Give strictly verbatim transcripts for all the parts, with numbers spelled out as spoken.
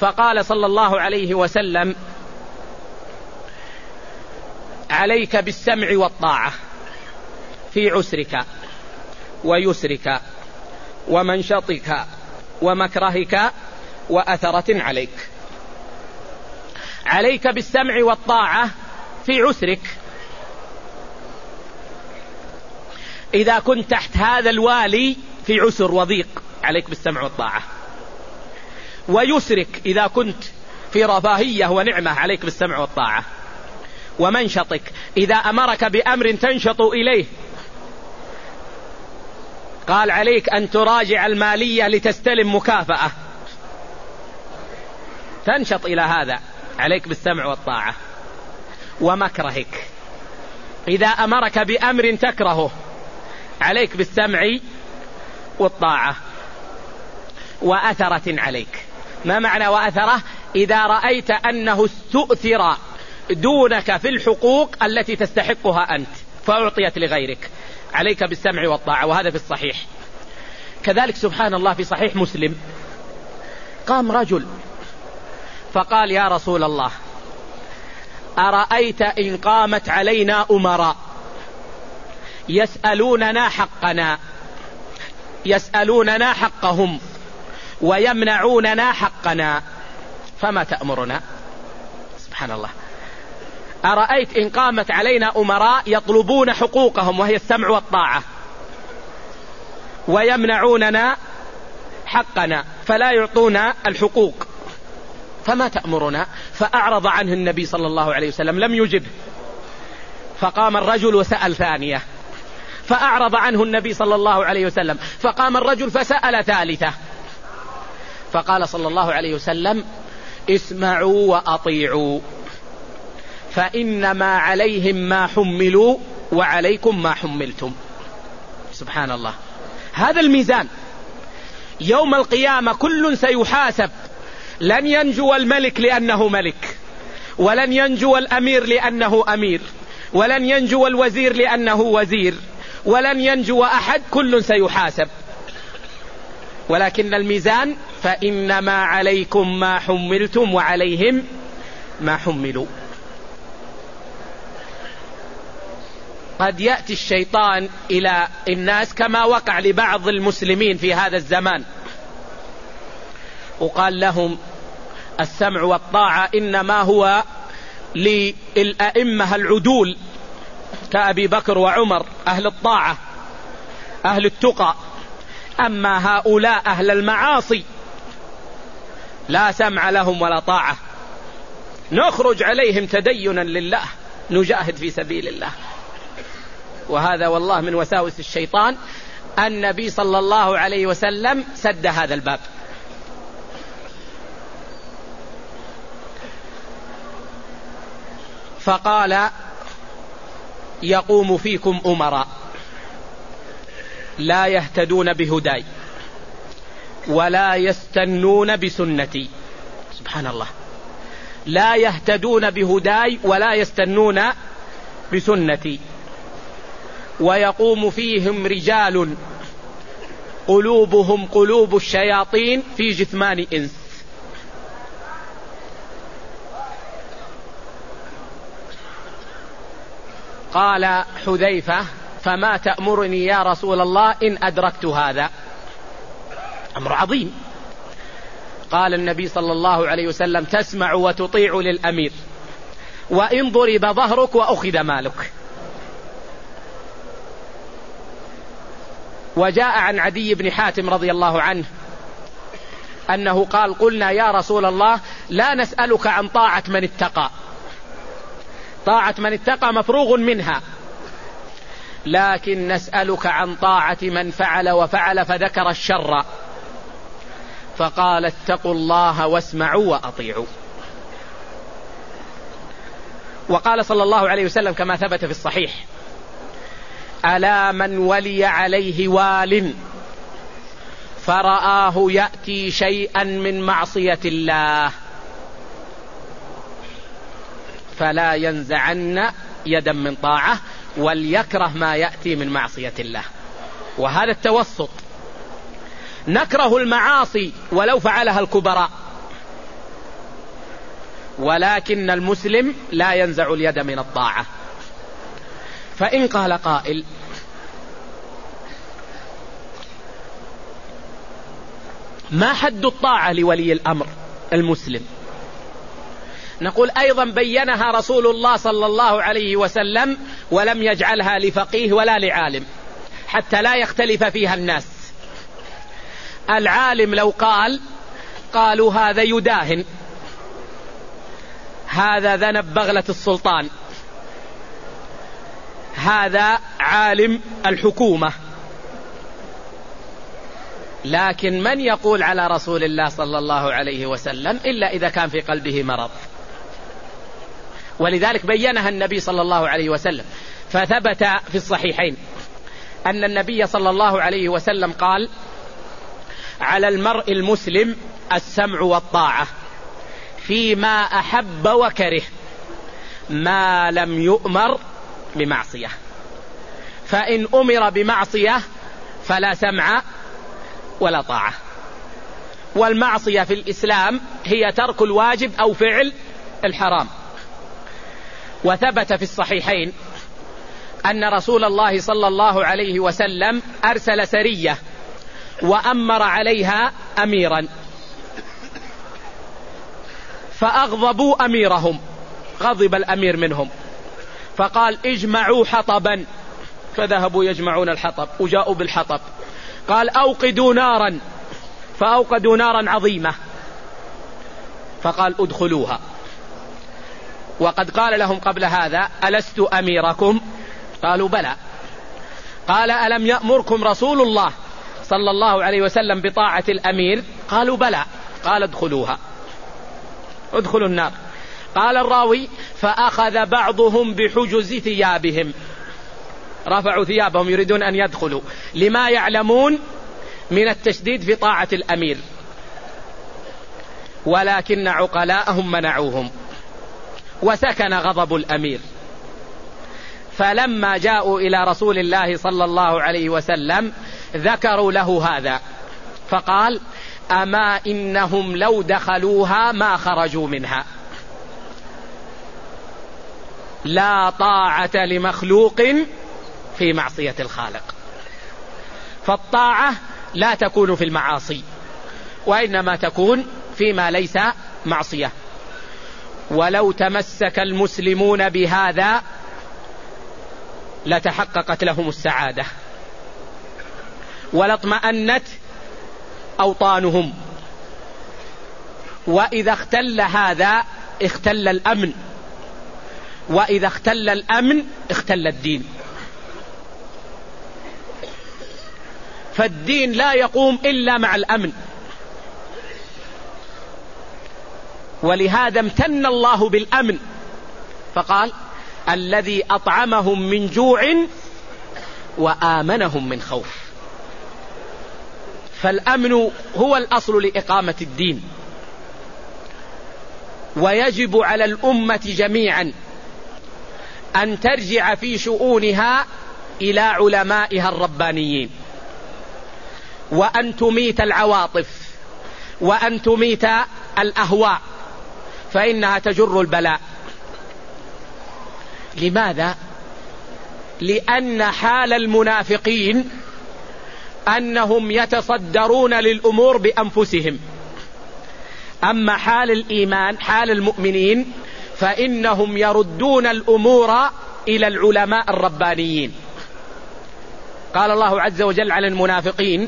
فقال صلى الله عليه وسلم: عليك بالسمع والطاعة في عسرك ويسرك ومنشطك ومكرهك وأثرة عليك. عليك بالسمع والطاعة في عسرك، إذا كنت تحت هذا الوالي في عسر وضيق عليك بالسمع والطاعة. ويسرك، إذا كنت في رفاهية ونعمة عليك بالسمع والطاعة. ومنشطك، إذا أمرك بأمر تنشط إليه، قال عليك أن تراجع المالية لتستلم مكافأة، تنشط إلى هذا، عليك بالسمع والطاعة. ومكرهك، إذا أمرك بأمر تكرهه عليك بالسمع والطاعة. وأثرة عليك، ما معنى وأثرة؟ إذا رأيت أنه استؤثر دونك في الحقوق التي تستحقها أنت فأعطيت لغيرك، عليك بالسمع والطاعة. وهذا في الصحيح. كذلك سبحان الله في صحيح مسلم، قام رجل فقال: يا رسول الله، أرأيت إن قامت علينا أمراء يسألوننا حقنا، يسألوننا حقهم ويمنعوننا حقنا، فما تأمرنا؟ سبحان الله. أرأيت إن قامت علينا أمراء يطلبون حقوقهم وهي السمع والطاعة ويمنعوننا حقنا فلا يعطونا الحقوق، فما تأمرنا؟ فأعرض عنه النبي صلى الله عليه وسلم، لم يجبه. فقام الرجل وسأل ثانية، فأعرض عنه النبي صلى الله عليه وسلم. فقام الرجل فسأل ثالثة، فقال صلى الله عليه وسلم: اسمعوا وأطيعوا، فإنما عليهم ما حملوا وعليكم ما حملتم. سبحان الله. هذا الميزان يوم القيامة، كل سيحاسب. لن ينجو الملك لأنه ملك، ولن ينجو الأمير لأنه أمير، ولن ينجو الوزير لأنه وزير، ولن ينجو أحد، كل سيحاسب. ولكن الميزان: فإنما عليكم ما حملتم وعليهم ما حملوا. قد يأتي الشيطان إلى الناس كما وقع لبعض المسلمين في هذا الزمان، وقال لهم: السمع والطاعة إنما هو للأئمة العدول كأبي بكر وعمر، أهل الطاعة أهل التقى، أما هؤلاء أهل المعاصي لا سمع لهم ولا طاعة، نخرج عليهم تدينا لله، نجاهد في سبيل الله. وهذا والله من وساوس الشيطان. النبي صلى الله عليه وسلم سد هذا الباب. فقال: يقوم فيكم أمراء لا يهتدون بهداي ولا يستنون بسنتي. سبحان الله. لا يهتدون بهداي ولا يستنون بسنتي. ويقوم فيهم رجال قلوبهم قلوب الشياطين في جثمان إنس. قال حذيفة: فما تأمرني يا رسول الله إن أدركت هذا؟ أمر عظيم. قال النبي صلى الله عليه وسلم: تسمع وتطيع للأمير، وإن ضرب ظهرك وأخذ مالك. وجاء عن عدي بن حاتم رضي الله عنه أنه قال: قلنا يا رسول الله لا نسألك عن طاعة من اتقى، طاعة من اتقى مفروغ منها، لكن نسألك عن طاعة من فعل وفعل، فذكر الشر، فقال: اتقوا الله واسمعوا وأطيعوا. وقال صلى الله عليه وسلم كما ثبت في الصحيح: ألا من ولي عليه وال فرآه يأتي شيئا من معصية الله فلا ينزعن يدا من طاعة وليكره ما يأتي من معصية الله. وهذا التوسط. نكره المعاصي ولو فعلها الكبراء، ولكن المسلم لا ينزع اليد من الطاعة. فإن قال قائل: ما حد الطاعة لولي الأمر المسلم؟ نقول أيضا بينها رسول الله صلى الله عليه وسلم، ولم يجعلها لفقيه ولا لعالم حتى لا يختلف فيها الناس. العالم لو قال قالوا هذا يداهن، هذا ذنب بغلة السلطان، هذا عالم الحكومة. لكن من يقول على رسول الله صلى الله عليه وسلم إلا إذا كان في قلبه مرض؟ ولذلك بينها النبي صلى الله عليه وسلم. فثبت في الصحيحين أن النبي صلى الله عليه وسلم قال: على المرء المسلم السمع والطاعة فيما أحب وكره ما لم يؤمر بمعصية، فإن أمر بمعصية فلا سمع ولا طاعة. والمعصية في الإسلام هي ترك الواجب أو فعل الحرام. وثبت في الصحيحين أن رسول الله صلى الله عليه وسلم أرسل سرية وأمر عليها أميرا، فأغضبوا أميرهم، غضب الأمير منهم، فقال: اجمعوا حطبا، فذهبوا يجمعون الحطب وجاءوا بالحطب. قال: أوقدوا نارا، فأوقدوا نارا عظيمة، فقال: ادخلوها. وقد قال لهم قبل هذا: ألست أميركم؟ قالوا: بلى. قال: ألم يأمركم رسول الله صلى الله عليه وسلم بطاعة الأمير؟ قالوا: بلى. قال: ادخلوها، ادخلوا النار. قال الراوي: فأخذ بعضهم بحجز ثيابهم، رفعوا ثيابهم يريدون أن يدخلوا لما يعلمون من التشديد في طاعة الأمير، ولكن عقلاءهم منعوهم، وسكن غضب الأمير. فلما جاءوا إلى رسول الله صلى الله عليه وسلم ذكروا له هذا، فقال: أما إنهم لو دخلوها ما خرجوا منها. لا طاعة لمخلوق في معصية الخالق. فالطاعة لا تكون في المعاصي، وإنما تكون فيما ليس معصية. ولو تمسك المسلمون بهذا لتحققت لهم السعادة ولاطمأنت أوطانهم. وإذا اختل هذا اختل الأمن، وإذا اختل الأمن اختل الدين. فالدين لا يقوم إلا مع الأمن. ولهذا امتن الله بالأمن فقال: الذي أطعمهم من جوع وآمنهم من خوف. فالأمن هو الأصل لإقامة الدين. ويجب على الأمة جميعا أن ترجع في شؤونها إلى علمائها الربانيين، وأن تميت العواطف، وأن تميت الأهواء، فإنها تجر البلاء. لماذا؟ لأن حال المنافقين أنهم يتصدرون للأمور بأنفسهم، أما حال الإيمان، حال المؤمنين، فإنهم يردون الأمور إلى العلماء الربانيين. قال الله عز وجل عن المنافقين: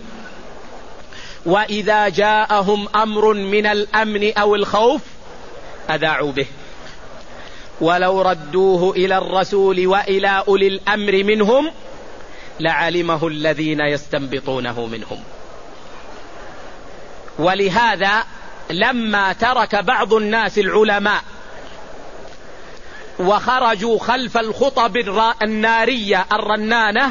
وإذا جاءهم أمر من الأمن أو الخوف أذاعوا به ولو ردوه إلى الرسول وإلى أولي الأمر منهم لعلمه الذين يستنبطونه منهم. ولهذا لما ترك بعض الناس العلماء وخرجوا خلف الخطب النارية الرنانة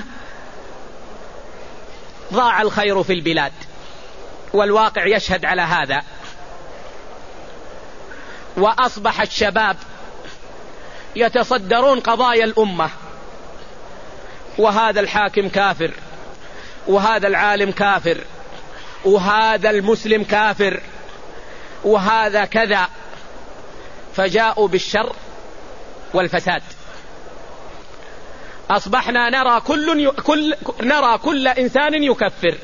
ضاع الخير في البلاد، والواقع يشهد على هذا. وأصبح الشباب يتصدرون قضايا الأمة، وهذا الحاكم كافر، وهذا العالم كافر، وهذا المسلم كافر، وهذا كذا. فجاءوا بالشر والفساد. أصبحنا نرى كل, ي... كل... نرى كل إنسان يكفر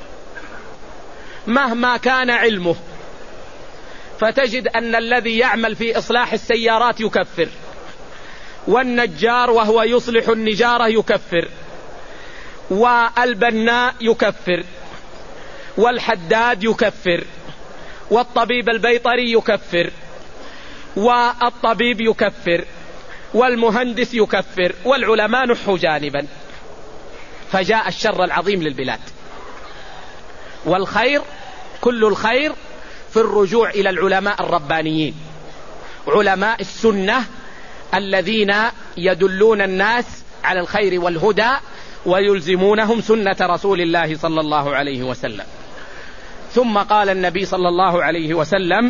مهما كان علمه، فتجد أن الذي يعمل في إصلاح السيارات يكفر، والنجار وهو يصلح النجارة يكفر، والبناء يكفر، والحداد يكفر، والطبيب البيطري يكفر، والطبيب يكفر، والمهندس يكفر، والعلماء نحوا جانبا. فجاء الشر العظيم للبلاد. والخير كل الخير في الرجوع إلى العلماء الربانيين، علماء السنة الذين يدلون الناس على الخير والهدى ويلزمونهم سنة رسول الله صلى الله عليه وسلم. ثم قال النبي صلى الله عليه وسلم: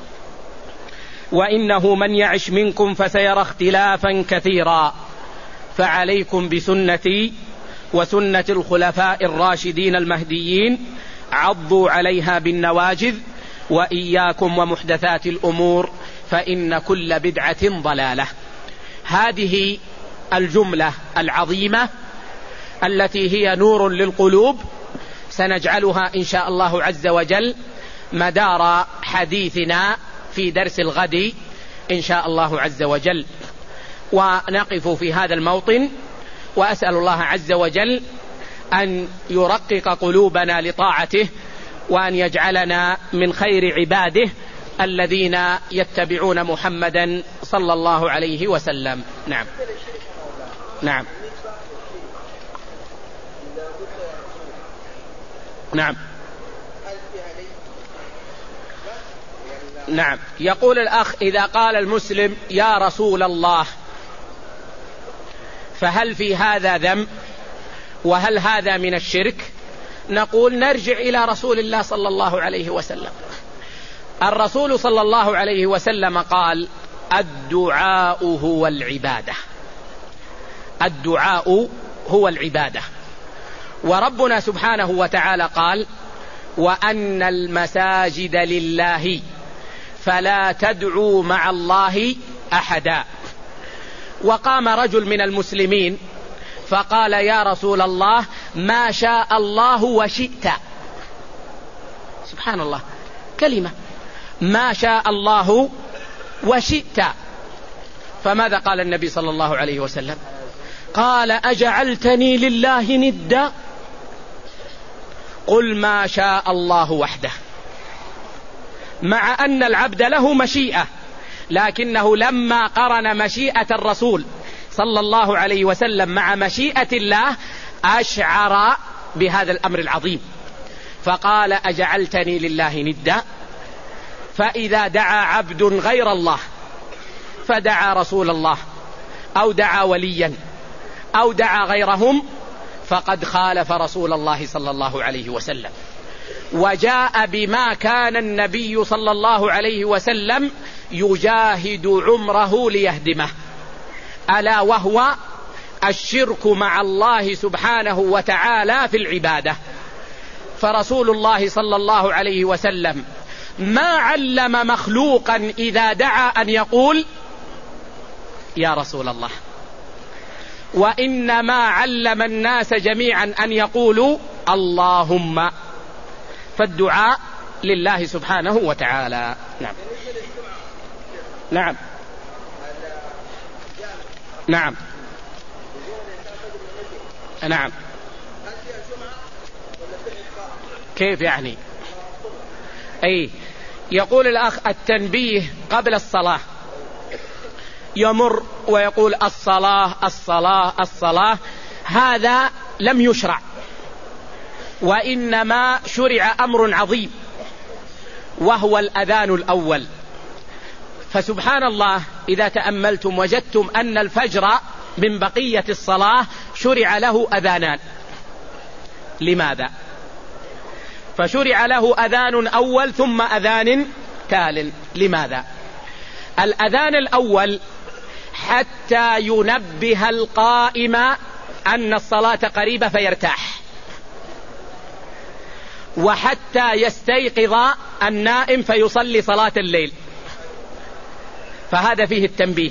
وإنه من يعش منكم فسيرى اختلافا كثيرا، فعليكم بسنتي وسنة الخلفاء الراشدين المهديين، عضوا عليها بالنواجذ، وإياكم ومحدثات الأمور فإن كل بدعة ضلالة. هذه الجملة العظيمة التي هي نور للقلوب سنجعلها إن شاء الله عز وجل مدار حديثنا في درس الغد إن شاء الله عز وجل. ونقف في هذا الموطن، وأسأل الله عز وجل أن يرقق قلوبنا لطاعته، وأن يجعلنا من خير عباده الذين يتبعون محمدا صلى الله عليه وسلم. نعم نعم نعم نعم يقول الأخ: إذا قال المسلم يا رسول الله فهل في هذا ذنب؟ وهل هذا من الشرك؟ نقول نرجع إلى رسول الله صلى الله عليه وسلم. الرسول صلى الله عليه وسلم قال: الدعاء هو العبادة. الدعاء هو العبادة. وربنا سبحانه وتعالى قال: وأن المساجد لله فلا تدعوا مع الله أحدا. وقام رجل من المسلمين فقال: يا رسول الله ما شاء الله وشئت. سبحان الله، كلمة ما شاء الله وشئت. فماذا قال النبي صلى الله عليه وسلم؟ قال: أجعلتني لله ندا؟ قل ما شاء الله وحده. مع أن العبد له مشيئة، لكنه لما قرن مشيئة الرسول صلى الله عليه وسلم مع مشيئة الله أشعر بهذا الأمر العظيم، فقال: أجعلتني لله ندا. فإذا دعا عبد غير الله، فدعا رسول الله أو دعا وليا أو دعا غيرهم، فقد خالف رسول الله صلى الله عليه وسلم، وجاء بما كان النبي صلى الله عليه وسلم يجاهد عمره ليهدمه، ألا وهو الشرك مع الله سبحانه وتعالى في العبادة. فرسول الله صلى الله عليه وسلم ما علم مخلوقا إذا دعا أن يقول يا رسول الله، وإنما علم الناس جميعا أن يقولوا اللهم. فالدعاء لله سبحانه وتعالى. نعم نعم نعم نعم كيف يعني؟ أي يقول الأخ: التنبيه قبل الصلاة، يمر ويقول الصلاة الصلاة الصلاة، هذا لم يشرع، وإنما شرع أمر عظيم وهو الأذان الأول. فسبحان الله، إذا تأملتم وجدتم أن الفجر من بقية الصلاة شرع له أذانان. لماذا؟ فشرع له أذان أول ثم أذان تال. لماذا؟ الأذان الأول حتى ينبه القائم أن الصلاة قريبة فيرتاح، وحتى يستيقظ النائم فيصلي صلاة الليل. فهذا فيه التنبيه.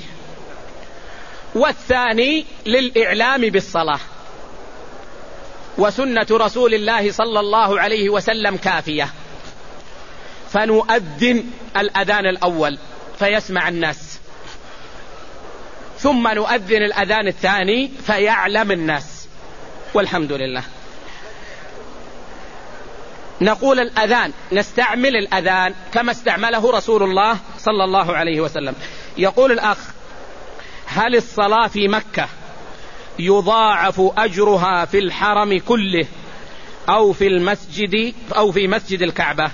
والثاني للإعلام بالصلاة، وسنة رسول الله صلى الله عليه وسلم كافية، فنؤذن الأذان الأول فيسمع الناس، ثم نؤذن الأذان الثاني فيعلم الناس، والحمد لله. نقول الأذان، نستعمل الأذان كما استعمله رسول الله صلى الله عليه وسلم. يقول الأخ: هل الصلاة في مكة يضاعف أجرها في الحرم كله أو في المسجد أو في مسجد الكعبة؟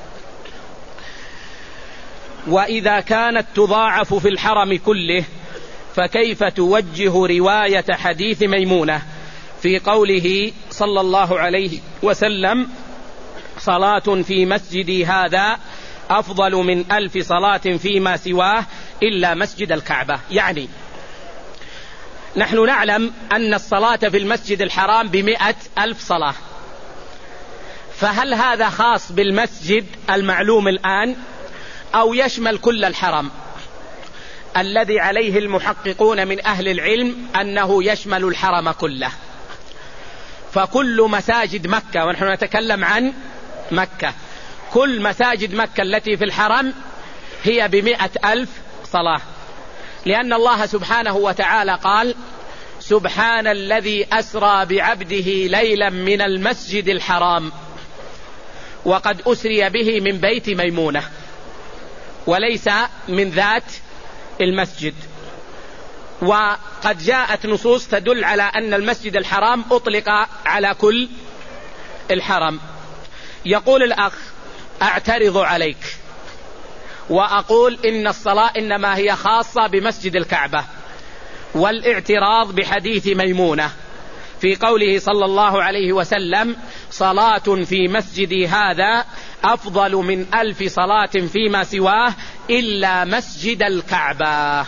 وإذا كانت تضاعف في الحرم كله فكيف توجه رواية حديث ميمونة في قوله صلى الله عليه وسلم: صلاة في مسجدي هذا أفضل من ألف صلاة فيما سواه إلا مسجد الكعبة؟ يعني نحن نعلم أن الصلاة في المسجد الحرام بمئة ألف صلاة، فهل هذا خاص بالمسجد المعلوم الآن أو يشمل كل الحرم؟ الذي عليه المحققون من أهل العلم أنه يشمل الحرم كله، فكل مساجد مكة، ونحن نتكلم عن مكة، كل مساجد مكة التي في الحرم هي بمئة ألف صلاة، لأن الله سبحانه وتعالى قال: سبحان الذي أسرى بعبده ليلا من المسجد الحرام، وقد أسري به من بيت ميمونة، وليس من ذات المسجد. وقد جاءت نصوص تدل على أن المسجد الحرام أطلق على كل الحرم. يقول الأخ: أعترض عليك وأقول إن الصلاة إنما هي خاصة بمسجد الكعبة، والاعتراض بحديث ميمونة في قوله صلى الله عليه وسلم: صلاة في مسجدي هذا أفضل من ألف صلاة فيما سواه إلا مسجد الكعبة.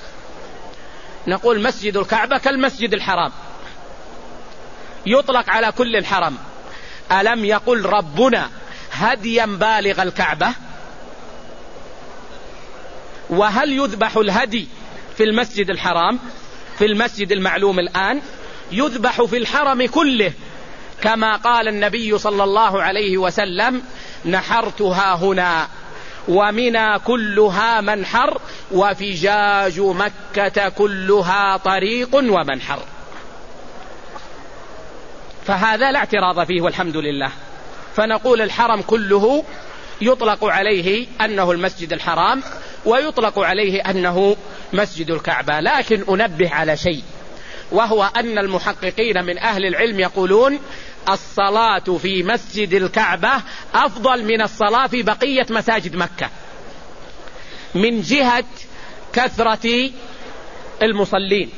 نقول مسجد الكعبة كالمسجد الحرام، يطلق على كل الحرم. ألم يقل ربنا هديا بالغ الكعبة؟ وهل يذبح الهدي في المسجد الحرام في المسجد المعلوم الآن؟ يذبح في الحرم كله، كما قال النبي صلى الله عليه وسلم: نحرتها هنا ومنى كلها منحر وفجاج مكة كلها طريق ومنحر. فهذا لا اعتراض فيه والحمد لله. فنقول الحرم كله يطلق عليه أنه المسجد الحرام، ويطلق عليه أنه مسجد الكعبة. لكن أنبه على شيء، وهو أن المحققين من أهل العلم يقولون الصلاة في مسجد الكعبة أفضل من الصلاة في بقية مساجد مكة، من جهة كثرة المصلين،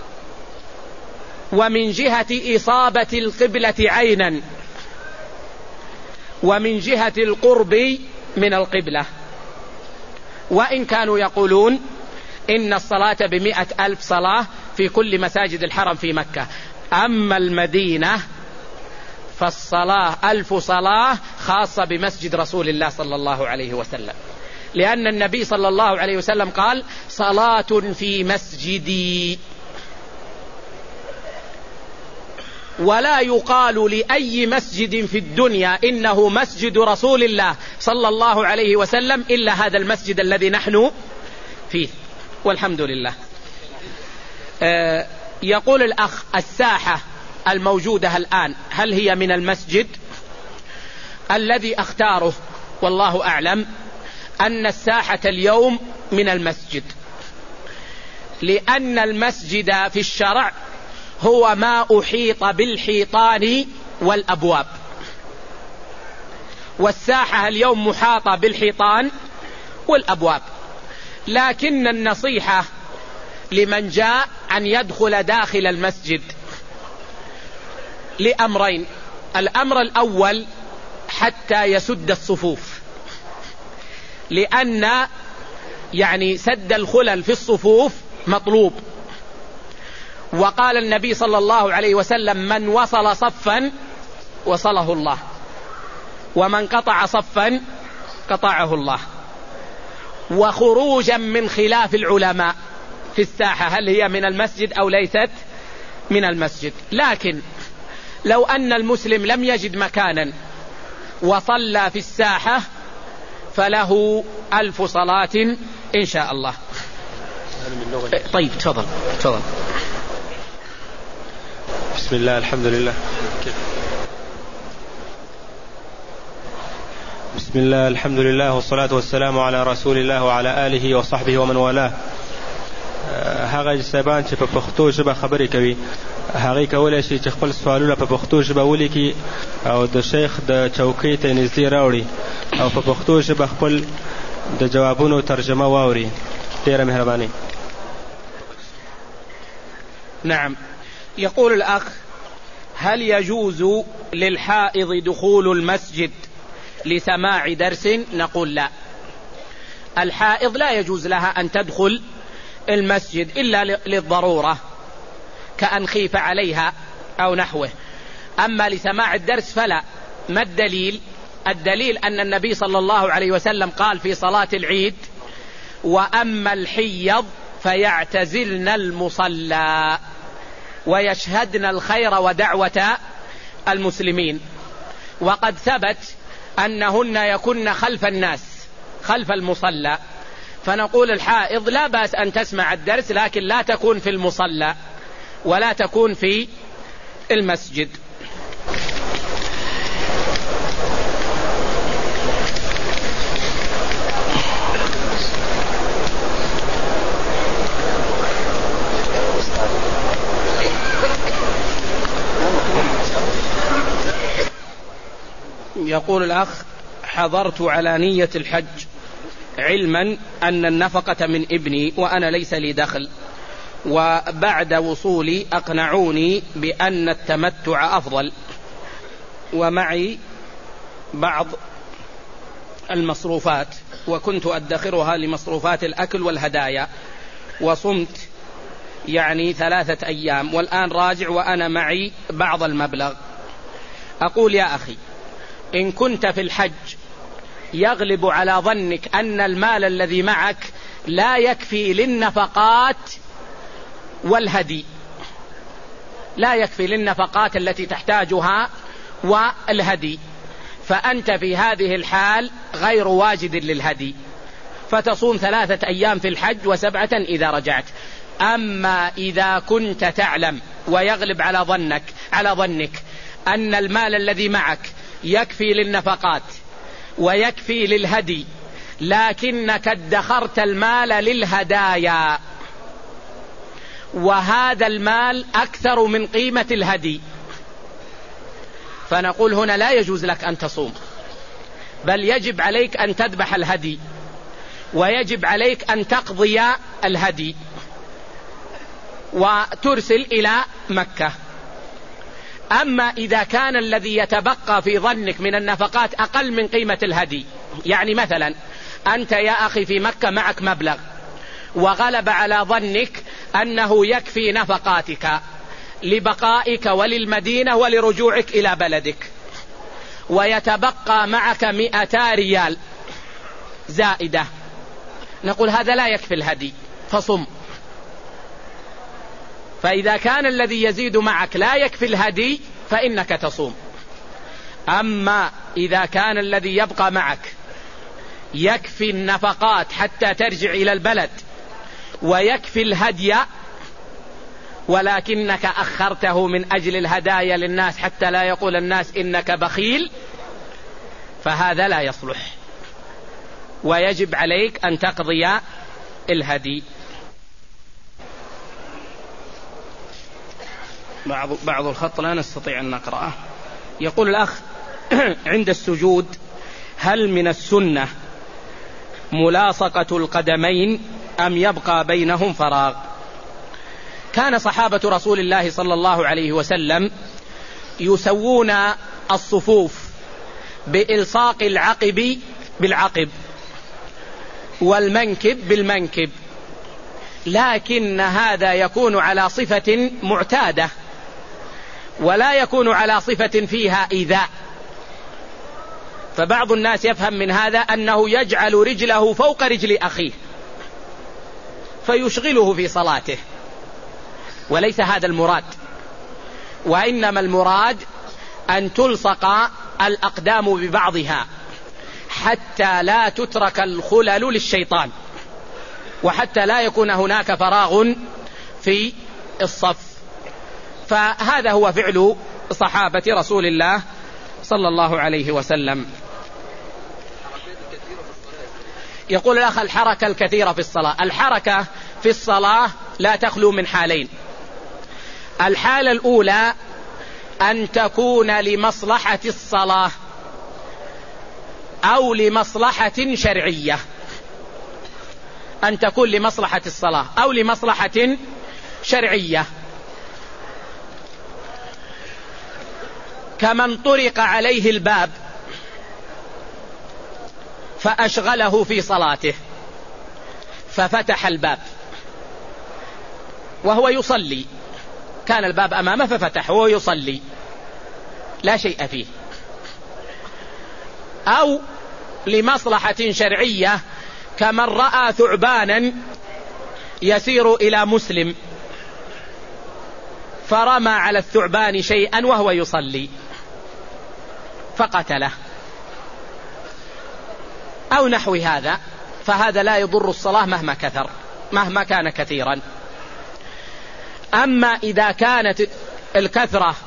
ومن جهة إصابة القبلة عينا، ومن جهة القرب من القبلة. وإن كانوا يقولون إن الصلاة بمئة ألف صلاة في كل مساجد الحرم في مكة، أما المدينة فالصلاة ألف صلاة خاصة بمسجد رسول الله صلى الله عليه وسلم، لأن النبي صلى الله عليه وسلم قال: صلاة في مسجدي. ولا يقال لأي مسجد في الدنيا إنه مسجد رسول الله صلى الله عليه وسلم إلا هذا المسجد الذي نحن فيه، والحمد لله. آه يقول الأخ: الساحة الموجودة الآن هل هي من المسجد؟ الذي أختاره والله أعلم أن الساحة اليوم من المسجد، لأن المسجد في الشرع هو ما أحيط بالحيطان والأبواب، والساحة اليوم محاطة بالحيطان والأبواب. لكن النصيحة لمن جاء أن يدخل داخل المسجد لأمرين: الأمر الأول حتى يسد الصفوف، لأن يعني سد الخلل في الصفوف مطلوب. وقال النبي صلى الله عليه وسلم: من وصل صفا وصله الله، ومن قطع صفا قطعه الله. وخروجا من خلاف العلماء في الساحة هل هي من المسجد أو ليست من المسجد. لكن لو أن المسلم لم يجد مكانا وصلى في الساحة فله ألف صلاة إن شاء الله. طيب تفضل تفضل. بسم الله الحمد لله. بسم الله الحمد لله والصلاة والسلام على رسول الله وعلى آله وصحبه ومن والاه. هغه سبان چې په پښتو ژبه خبرې کوي هغه کولای شي چې خپل سوالونه په پښتو ژبه ولیکي او د شیخ د چوکۍ ته نږدې راوړي او په پښتو ژبه خپل د جوابونو ترجمه واوري. ډیره مهرباني. نعم. يقول الأخ: هل يجوز للحائض دخول المسجد لسماع درس؟ نقول لا، الحائض لا يجوز لها أن تدخل المسجد إلا للضرورة كأن خيف عليها أو نحوه. أما لسماع الدرس فلا. ما الدليل؟ الدليل أن النبي صلى الله عليه وسلم قال في صلاة العيد: وأما الحيض فيعتزلن المصلى ويشهدن الخير ودعوة المسلمين. وقد ثبت أنهن يكن خلف الناس خلف المصلى، فنقول الحائض لا بأس أن تسمع الدرس لكن لا تكون في المصلى ولا تكون في المسجد. يقول الأخ: حضرت على نية الحج علما أن النفقة من ابني وأنا ليس لي دخل، وبعد وصولي أقنعوني بأن التمتع أفضل، ومعي بعض المصروفات وكنت أدخرها لمصروفات الأكل والهدايا، وصمت يعني ثلاثة أيام والآن راجع وأنا معي بعض المبلغ. أقول يا أخي: إن كنت في الحج يغلب على ظنك أن المال الذي معك لا يكفي للنفقات والهدي، لا يكفي للنفقات التي تحتاجها والهدي، فأنت في هذه الحال غير واجد للهدي، فتصوم ثلاثة أيام في الحج وسبعة إذا رجعت. أما إذا كنت تعلم ويغلب على ظنك على ظنك أن المال الذي معك يكفي للنفقات ويكفي للهدي لكنك ادخرت المال للهدايا وهذا المال أكثر من قيمة الهدي، فنقول هنا لا يجوز لك أن تصوم، بل يجب عليك أن تذبح الهدي ويجب عليك أن تقضي الهدي وترسل إلى مكة. أما إذا كان الذي يتبقى في ظنك من النفقات أقل من قيمة الهدي، يعني مثلا أنت يا أخي في مكة معك مبلغ وغلب على ظنك أنه يكفي نفقاتك لبقائك وللمدينة ولرجوعك إلى بلدك، ويتبقى معك مئتا ريال زائدة، نقول هذا لا يكفي الهدي فصم. فإذا كان الذي يزيد معك لا يكفي الهدي فإنك تصوم. أما إذا كان الذي يبقى معك يكفي النفقات حتى ترجع إلى البلد ويكفي الهدي ولكنك أخرته من أجل الهدايا للناس حتى لا يقول الناس إنك بخيل، فهذا لا يصلح، ويجب عليك أن تقضي الهدي. بعض بعض الخط لا نستطيع أن نقرأه. يقول الأخ: عند السجود هل من السنة ملاصقة القدمين أم يبقى بينهم فراغ؟ كان صحابة رسول الله صلى الله عليه وسلم يسوون الصفوف بإلصاق العقب بالعقب والمنكب بالمنكب، لكن هذا يكون على صفة معتادة ولا يكون على صفة فيها إيذاء، فبعض الناس يفهم من هذا أنه يجعل رجله فوق رجل أخيه فيشغله في صلاته، وليس هذا المراد، وإنما المراد أن تلصق الأقدام ببعضها حتى لا تترك الخلل للشيطان، وحتى لا يكون هناك فراغ في الصف. فهذا هو فعل صحابة رسول الله صلى الله عليه وسلم. يقول الأخ: الحركة الكثيرة في الصلاة. الحركة في الصلاة لا تخلو من حالين. الحالة الأولى أن تكون لمصلحة الصلاة أو لمصلحة شرعية، أن تكون لمصلحة الصلاة أو لمصلحة شرعية، كمن طرق عليه الباب فأشغله في صلاته ففتح الباب وهو يصلي، كان الباب أمامه ففتح وهو يصلي لا شيء فيه. أو لمصلحة شرعية كمن رأى ثعبانا يسير إلى مسلم فرمى على الثعبان شيئا وهو يصلي فقتله أو نحو هذا، فهذا لا يضر الصلاة مهما كثر مهما كان كثيرا. أما إذا كانت الكثرة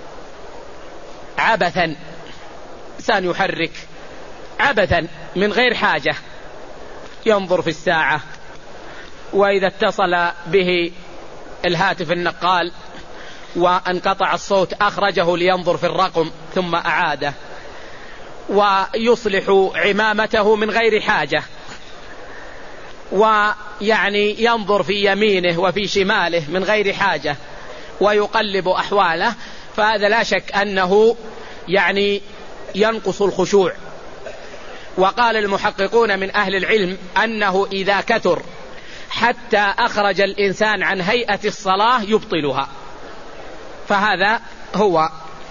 عبثا، إنسان يحرك عبثا من غير حاجة، ينظر في الساعة، وإذا اتصل به الهاتف النقال وانقطع الصوت أخرجه لينظر في الرقم ثم أعاده، ويصلح عمامته من غير حاجة، ويعني ينظر في يمينه وفي شماله من غير حاجة ويقلب أحواله، فهذا لا شك أنه يعني ينقص الخشوع. وقال المحققون من أهل العلم أنه إذا كثر حتى أخرج الإنسان عن هيئة الصلاة يبطلها، فهذا هو.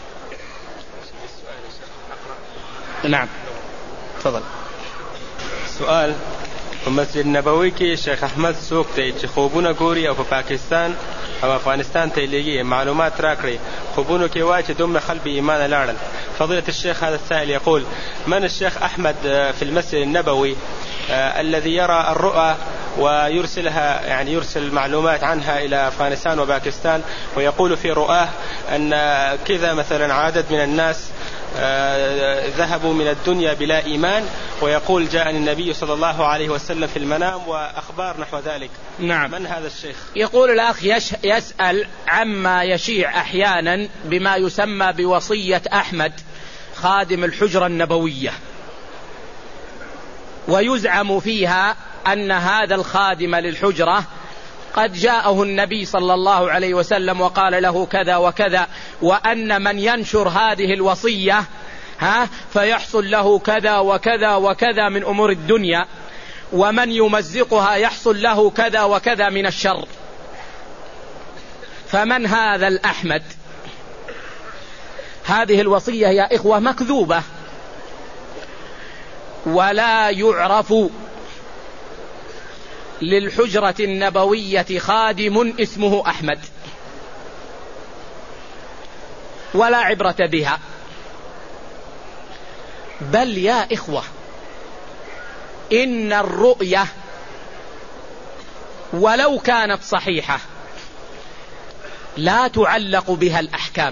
نعم تفضل. سؤال: په مسجد نبوي کې شیخ احمد څوک دی چې خوبونه ګوري او په پاکستان او افغانستان ته لېږي؟ معلومات راکړي. خوبونو کې وایي چې دومره خلک بې ایمانه لاړل. فضيلة الشيخ هذا السائل يقول: من الشيخ أحمد في المسجد النبوي الذي يرى الرؤى ويرسلها يعني يرسل معلومات عنها إلى أفغانستان وباكستان، ويقول في رؤاه أن كذا مثلا عدد من الناس ذهبوا من الدنيا بلا إيمان، ويقول جاءني النبي صلى الله عليه وسلم في المنام وأخبار نحو ذلك؟ نعم. من هذا الشيخ؟ يقول الأخ يسأل عما يشيع أحيانا بما يسمى بوصية أحمد خادم الحجرة النبوية، ويزعم فيها أن هذا الخادم للحجرة قد جاءه النبي صلى الله عليه وسلم وقال له كذا وكذا، وأن من ينشر هذه الوصية ها فيحصل له كذا وكذا وكذا من أمور الدنيا، ومن يمزقها يحصل له كذا وكذا من الشر. فمن هذا الأحمد؟ هذه الوصية يا إخوة مكذوبة، ولا يعرف للحجرة النبوية خادم اسمه أحمد، ولا عبرة بها. بل يا إخوة إن الرؤية ولو كانت صحيحة لا تعلق بها الأحكام.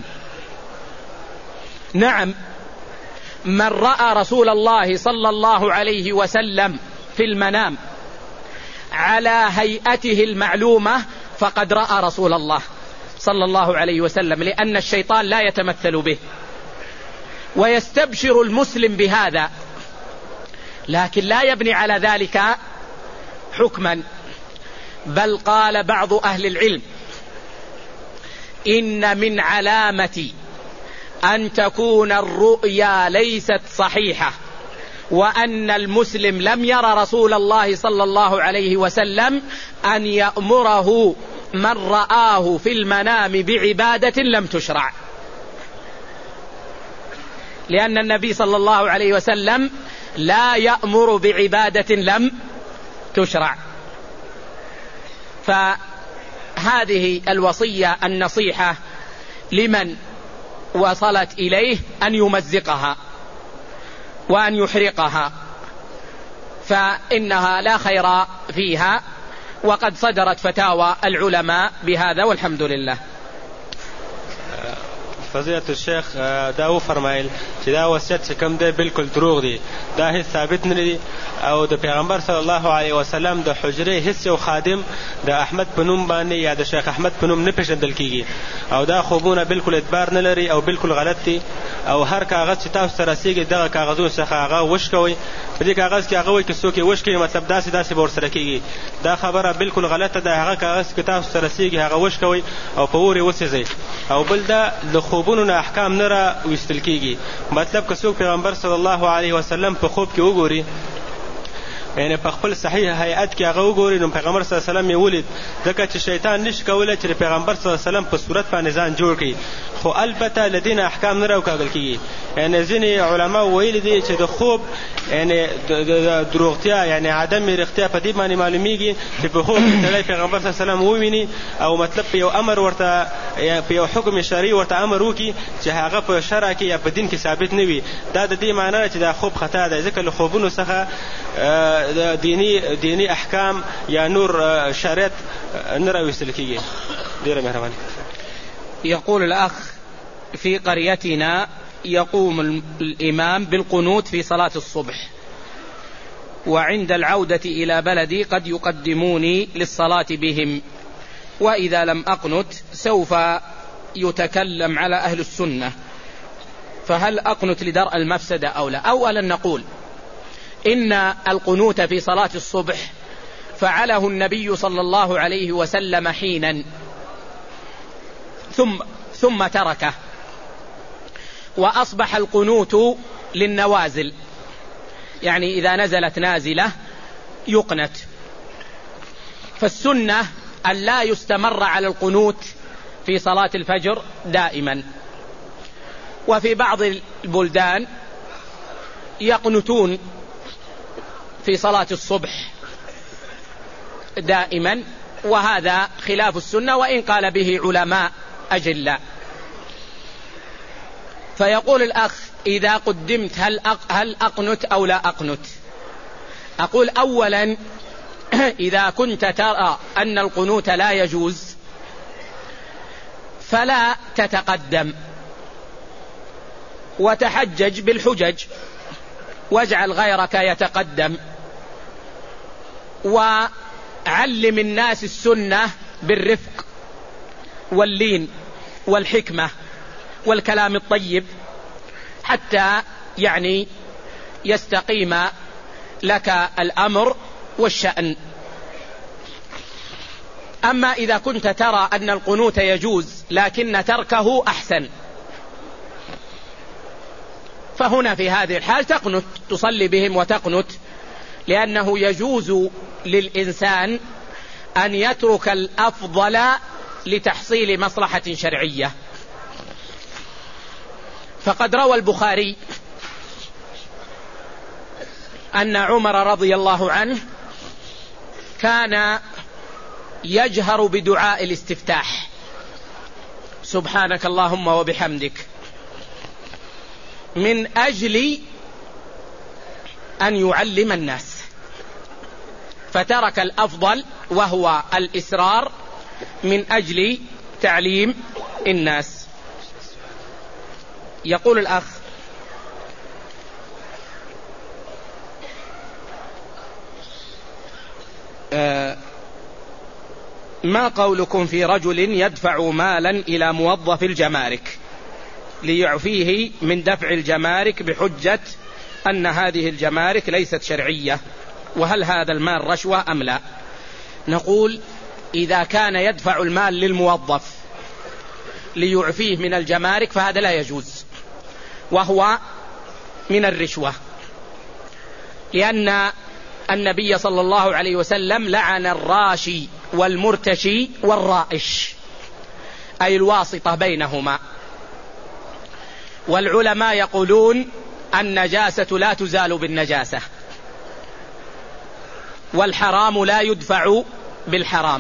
نعم، من رأى رسول الله صلى الله عليه وسلم في المنام على هيئته المعلومة فقد رأى رسول الله صلى الله عليه وسلم، لأن الشيطان لا يتمثل به، ويستبشر المسلم بهذا، لكن لا يبني على ذلك حكما. بل قال بعض أهل العلم: إن من علامة أن تكون الرؤيا ليست صحيحة وأن المسلم لم يرى رسول الله صلى الله عليه وسلم أن يأمره من رآه في المنام بعبادة لم تشرع. لأن النبي صلى الله عليه وسلم لا يأمر بعبادة لم تشرع. فهذه الوصية النصيحة لمن وصلت إليه أن يمزقها وأن يحرقها، فإنها لا خير فيها، وقد صدرت فتاوى العلماء بهذا والحمد لله. فضيلة الشيخ دا فرمایل چې دا وصیت چې کوم دی بالکل دروغ دی، دا هیڅ ثابت نه دی، او د پیغمبر صلی الله علیه وسلم د حجره هیڅ یو خادم د احمد په نوم باندې یا د شیخ احمد په نوم نه پیژندل کیږي، او دا خوبونه بالکل اعتبار نه لري او بالکل غلط دي، او هر کاغذ چې تاسو سره رسیږي دغه کاغذونو څخه هغه وشکوي، په دې کاغذ کې هغه وایي چې څوک یې وشکوي مطلب داسې داسې به ورسره کیږي، دا خبره بالکل غلطه ده. هغه کاغذ کې تاسو سره رسیږي هغه وشکوي او په اور یې وسوځئ. او بل دا د خوبونو نه احکام نه را ویستل کیږي، مطلب که څوک پیغمبر صلی الله علیه وسلم په خوب کې وګوري، یعنی په خپل صحیح هیئت کې هغه وګوري، نو پیغمبر صلی الله علیه وسلم یې ولید، ځکه چې شیطان نشي کولی چې پیغمبر صلی الله علیه وسلم په صورت باندې ځان جوړ کړي، خو البته لدین احکام نه راوکاږل کیږي. یعنی ځینې علما ویلي دي چې د خوب یعنی د دروغتیا یعنی عدم رښتیا په دې باندې معلومیږي چې په خوب کې سړی پیغمبر صلی الله علیه وسلم وویني او مطلب په یو امر ورته په یو حکم شرعي ورته امر وکړي چې هغه په شرع کې یا په دین کې ثابت نه وي، دا د دې معنی نه چې دا خوب خطا ده، ځکه له خوبونو څخه دینی دینی احکام یا نور شریعت نه راویستل کیږي. ډیره مهرباني. يقول الأخ: في قريتنا يقوم الإمام بالقنوت في صلاة الصبح، وعند العودة إلى بلدي قد يقدموني للصلاة بهم، وإذا لم أقنت سوف يتكلم على أهل السنة، فهل أقنت لدرء المفسدة أو لا؟ أولا نقول إن القنوت في صلاة الصبح فعله النبي صلى الله عليه وسلم حينا ثم ثم تركه، وأصبح القنوت للنوازل، يعني إذا نزلت نازلة يقنت، فالسنة أن لا يستمر على القنوت في صلاة الفجر دائما. وفي بعض البلدان يقنتون في صلاة الصبح دائما، وهذا خلاف السنة وإن قال به علماء أجلاء. فيقول الأخ: إذا قدمت هل هل أقنت أو لا أقنت؟ أقول أولا إذا كنت ترى أن القنوت لا يجوز فلا تتقدم، وتحجج بالحجج، واجعل غيرك يتقدم، وعلم الناس السنة بالرفق واللين والحكمة والكلام الطيب حتى يعني يستقيم لك الأمر والشأن. أما إذا كنت ترى أن القنوت يجوز لكن تركه أحسن، فهنا في هذه الحال تقنت، تصلي بهم وتقنت، لأنه يجوز للإنسان أن يترك الأفضل لتحصيل مصلحة شرعية. فقد روى البخاري أن عمر رضي الله عنه كان يجهر بدعاء الاستفتاح: سبحانك اللهم وبحمدك، من أجل أن يعلم الناس، فترك الأفضل وهو الإسرار من أجل تعليم الناس. يقول الأخ: آه ما قولكم في رجل يدفع مالا إلى موظف الجمارك ليعفيه من دفع الجمارك بحجة أن هذه الجمارك ليست شرعية، وهل هذا المال رشوة أم لا؟ نقول: إذا كان يدفع المال للموظف ليعفيه من الجمارك فهذا لا يجوز، وهو من الرشوة، لأن النبي صلى الله عليه وسلم لعن الراشي والمرتشي والرائش، أي الواسطة بينهما. والعلماء يقولون النجاسة لا تزال بالنجاسة، والحرام لا يدفع بالحرام.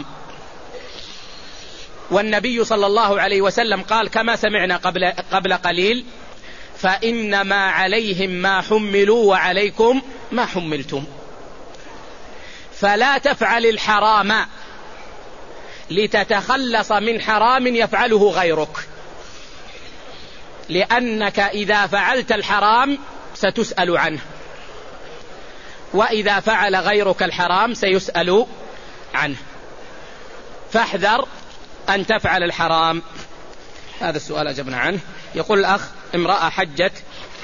والنبي صلى الله عليه وسلم قال كما سمعنا قبل, قبل قليل: فإنما عليهم ما حملوا وعليكم ما حملتم. فلا تفعل الحرام لتتخلص من حرام يفعله غيرك، لأنك إذا فعلت الحرام ستسأل عنه، وإذا فعل غيرك الحرام سيسأل عنه. فاحذر أن تفعل الحرام. هذا السؤال أجبنا عنه. يقول الأخ: امرأة حجت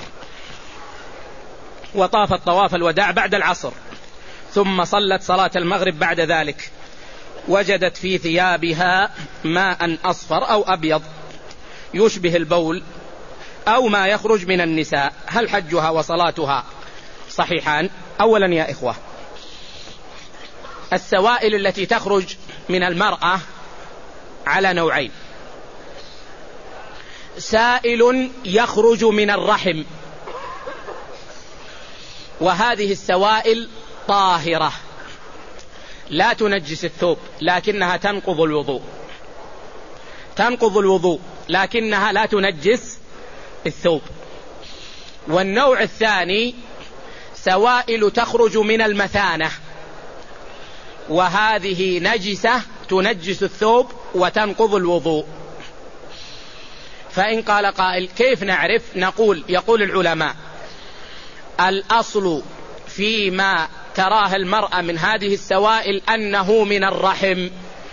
وطافت طواف الوداع بعد العصر، ثم صلت صلاة المغرب بعد ذلك، وجدت في ثيابها ماء أصفر أو أبيض يشبه البول أو ما يخرج من النساء، هل حجها وصلاتها صحيحان؟ أولا يا إخوة، السوائل التي تخرج من المرأة على نوعين: سائل يخرج من الرحم، وهذه السوائل طاهرة لا تنجس الثوب لكنها تنقض الوضوء، تنقض الوضوء لكنها لا تنجس الثوب. والنوع الثاني سوائل تخرج من المثانة، وهذه نجسة تنجس الثوب وتنقض الوضوء. فإن قال قائل: كيف نعرف؟ نقول: يقول العلماء: الأصل فيما تراه المرأة من هذه السوائل أنه من الرحم،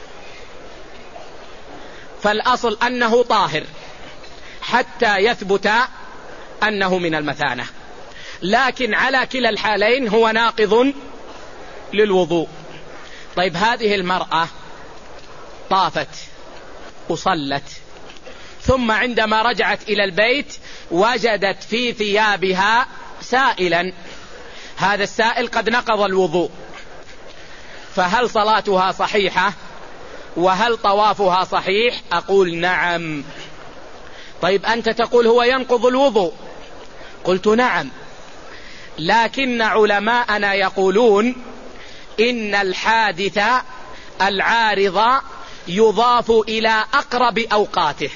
فالأصل أنه طاهر حتى يثبت أنه من المثانة، لكن على كلا الحالين هو ناقض للوضوء. طيب، هذه المرأة طافت وصلت، ثم عندما رجعت إلى البيت وجدت في ثيابها سائلا، هذا السائل قد نقض الوضوء، فهل صلاتها صحيحة وهل طوافها صحيح؟ أقول نعم. طيب، أنت تقول هو ينقض الوضوء، قلت نعم، لكن علماءنا يقولون إن الحادث العارض يضاف إلى أقرب أوقاته،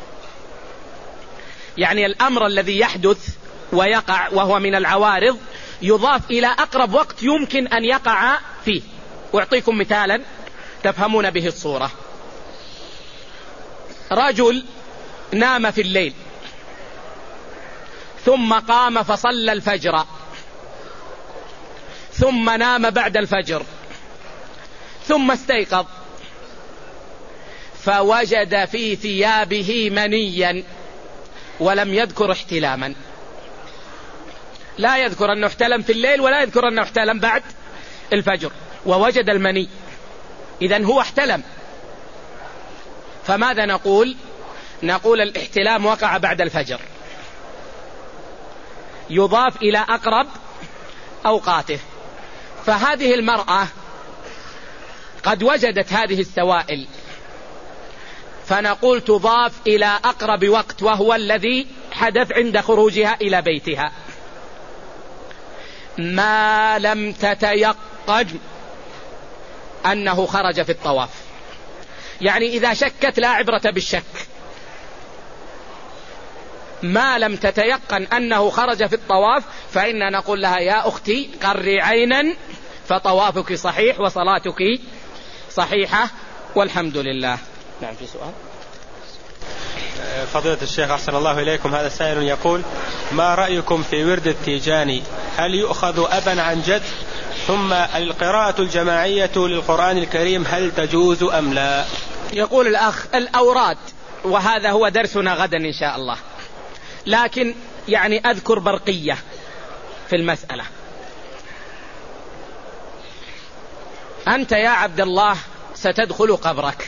يعني الأمر الذي يحدث ويقع وهو من العوارض يضاف إلى أقرب وقت يمكن أن يقع فيه. أعطيكم مثالا تفهمون به الصورة. رجل نام في الليل ثم قام فصلى الفجر، ثم نام بعد الفجر، ثم استيقظ فوجد في ثيابه منيا ولم يذكر احتلاما، لا يذكر أنه احتلم في الليل ولا يذكر أنه احتلم بعد الفجر، ووجد المني، إذن هو احتلم. فماذا نقول؟ نقول الاحتلام وقع بعد الفجر، يضاف إلى أقرب أوقاته. فهذه المرأة قد وجدت هذه السوائل، فنقول تضاف إلى أقرب وقت وهو الذي حدث عند خروجها إلى بيتها، ما لم تتيقن أنه خرج في الطواف. يعني إذا شكت لا عبرة بالشك، ما لم تتيقن أنه خرج في الطواف فإننا نقول لها: يا أختي قري عينا، فطوافك صحيح وصلاتك صحيحة والحمد لله. نعم، في سؤال. فضيلة الشيخ أحسن الله إليكم، هذا سائل يقول: ما رأيكم في ورد التيجاني؟ هل يؤخذ أبا عن جد؟ ثم القراءة الجماعية للقرآن الكريم هل تجوز أم لا؟ يقول الأخ: الأوراد، وهذا هو درسنا غدا إن شاء الله، لكن يعني أذكر برقية في المسألة. أنت يا عبد الله ستدخل قبرك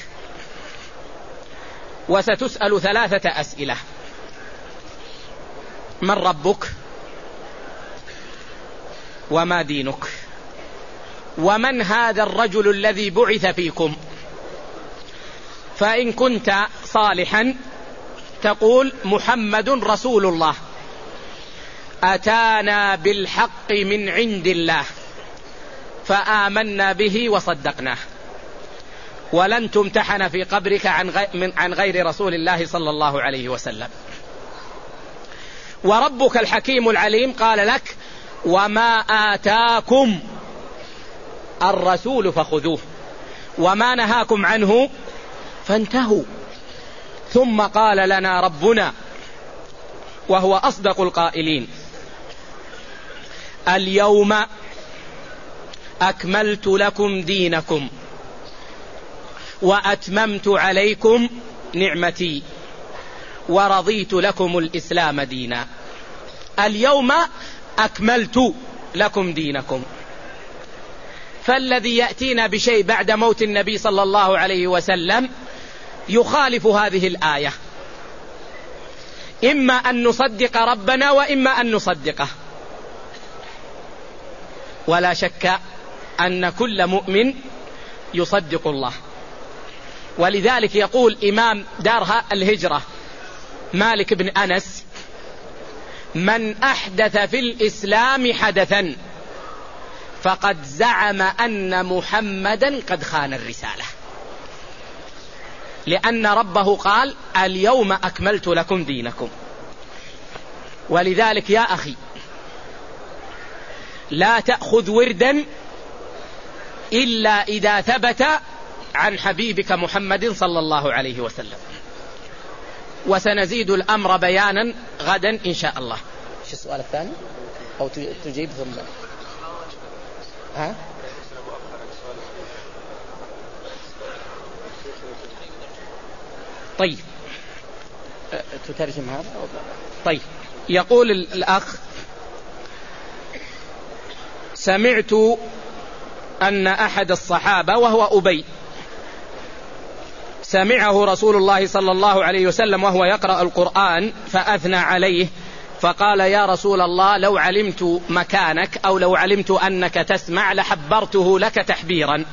وستسأل ثلاثة أسئلة: من ربك؟ وما دينك؟ ومن هذا الرجل الذي بعث فيكم؟ فإن كنت صالحا تقول محمد رسول الله أتانا بالحق من عند الله فآمنا به وصدقناه، ولن تمتحن في قبرك عن غير رسول الله صلى الله عليه وسلم. وربك الحكيم العليم قال لك وما آتاكم الرسول فخذوه وما نهاكم عنه فانتهوا. ثم قال لنا ربنا وهو أصدق القائلين اليوم أكملت لكم دينكم وأتممت عليكم نعمتي ورضيت لكم الإسلام دينا. اليوم أكملت لكم دينكم. فالذي يأتينا بشيء بعد موت النبي صلى الله عليه وسلم يخالف هذه الآية، إما أن نصدق ربنا وإما أن نصدقه. ولا شك أن كل مؤمن يصدق الله. ولذلك يقول إمام دار الهجرة مالك بن أنس من أحدث في الإسلام حدثا فقد زعم أن محمدا قد خان الرسالة، لأن ربه قال اليوم أكملت لكم دينكم. ولذلك يا أخي لا تأخذ وردا إلا إذا ثبت عن حبيبك محمد صلى الله عليه وسلم. وسنزيد الأمر بيانا غدا إن شاء الله. شو السؤال الثاني أو تجيب ثم ها؟ طيب تترجم هذا؟ طيب يقول الأخ سمعت أن أحد الصحابة وهو أبي سمعه رسول الله صلى الله عليه وسلم وهو يقرأ القرآن فأثنى عليه فقال يا رسول الله لو علمت مكانك أو لو علمت أنك تسمع لحبرته لك تحبيرا.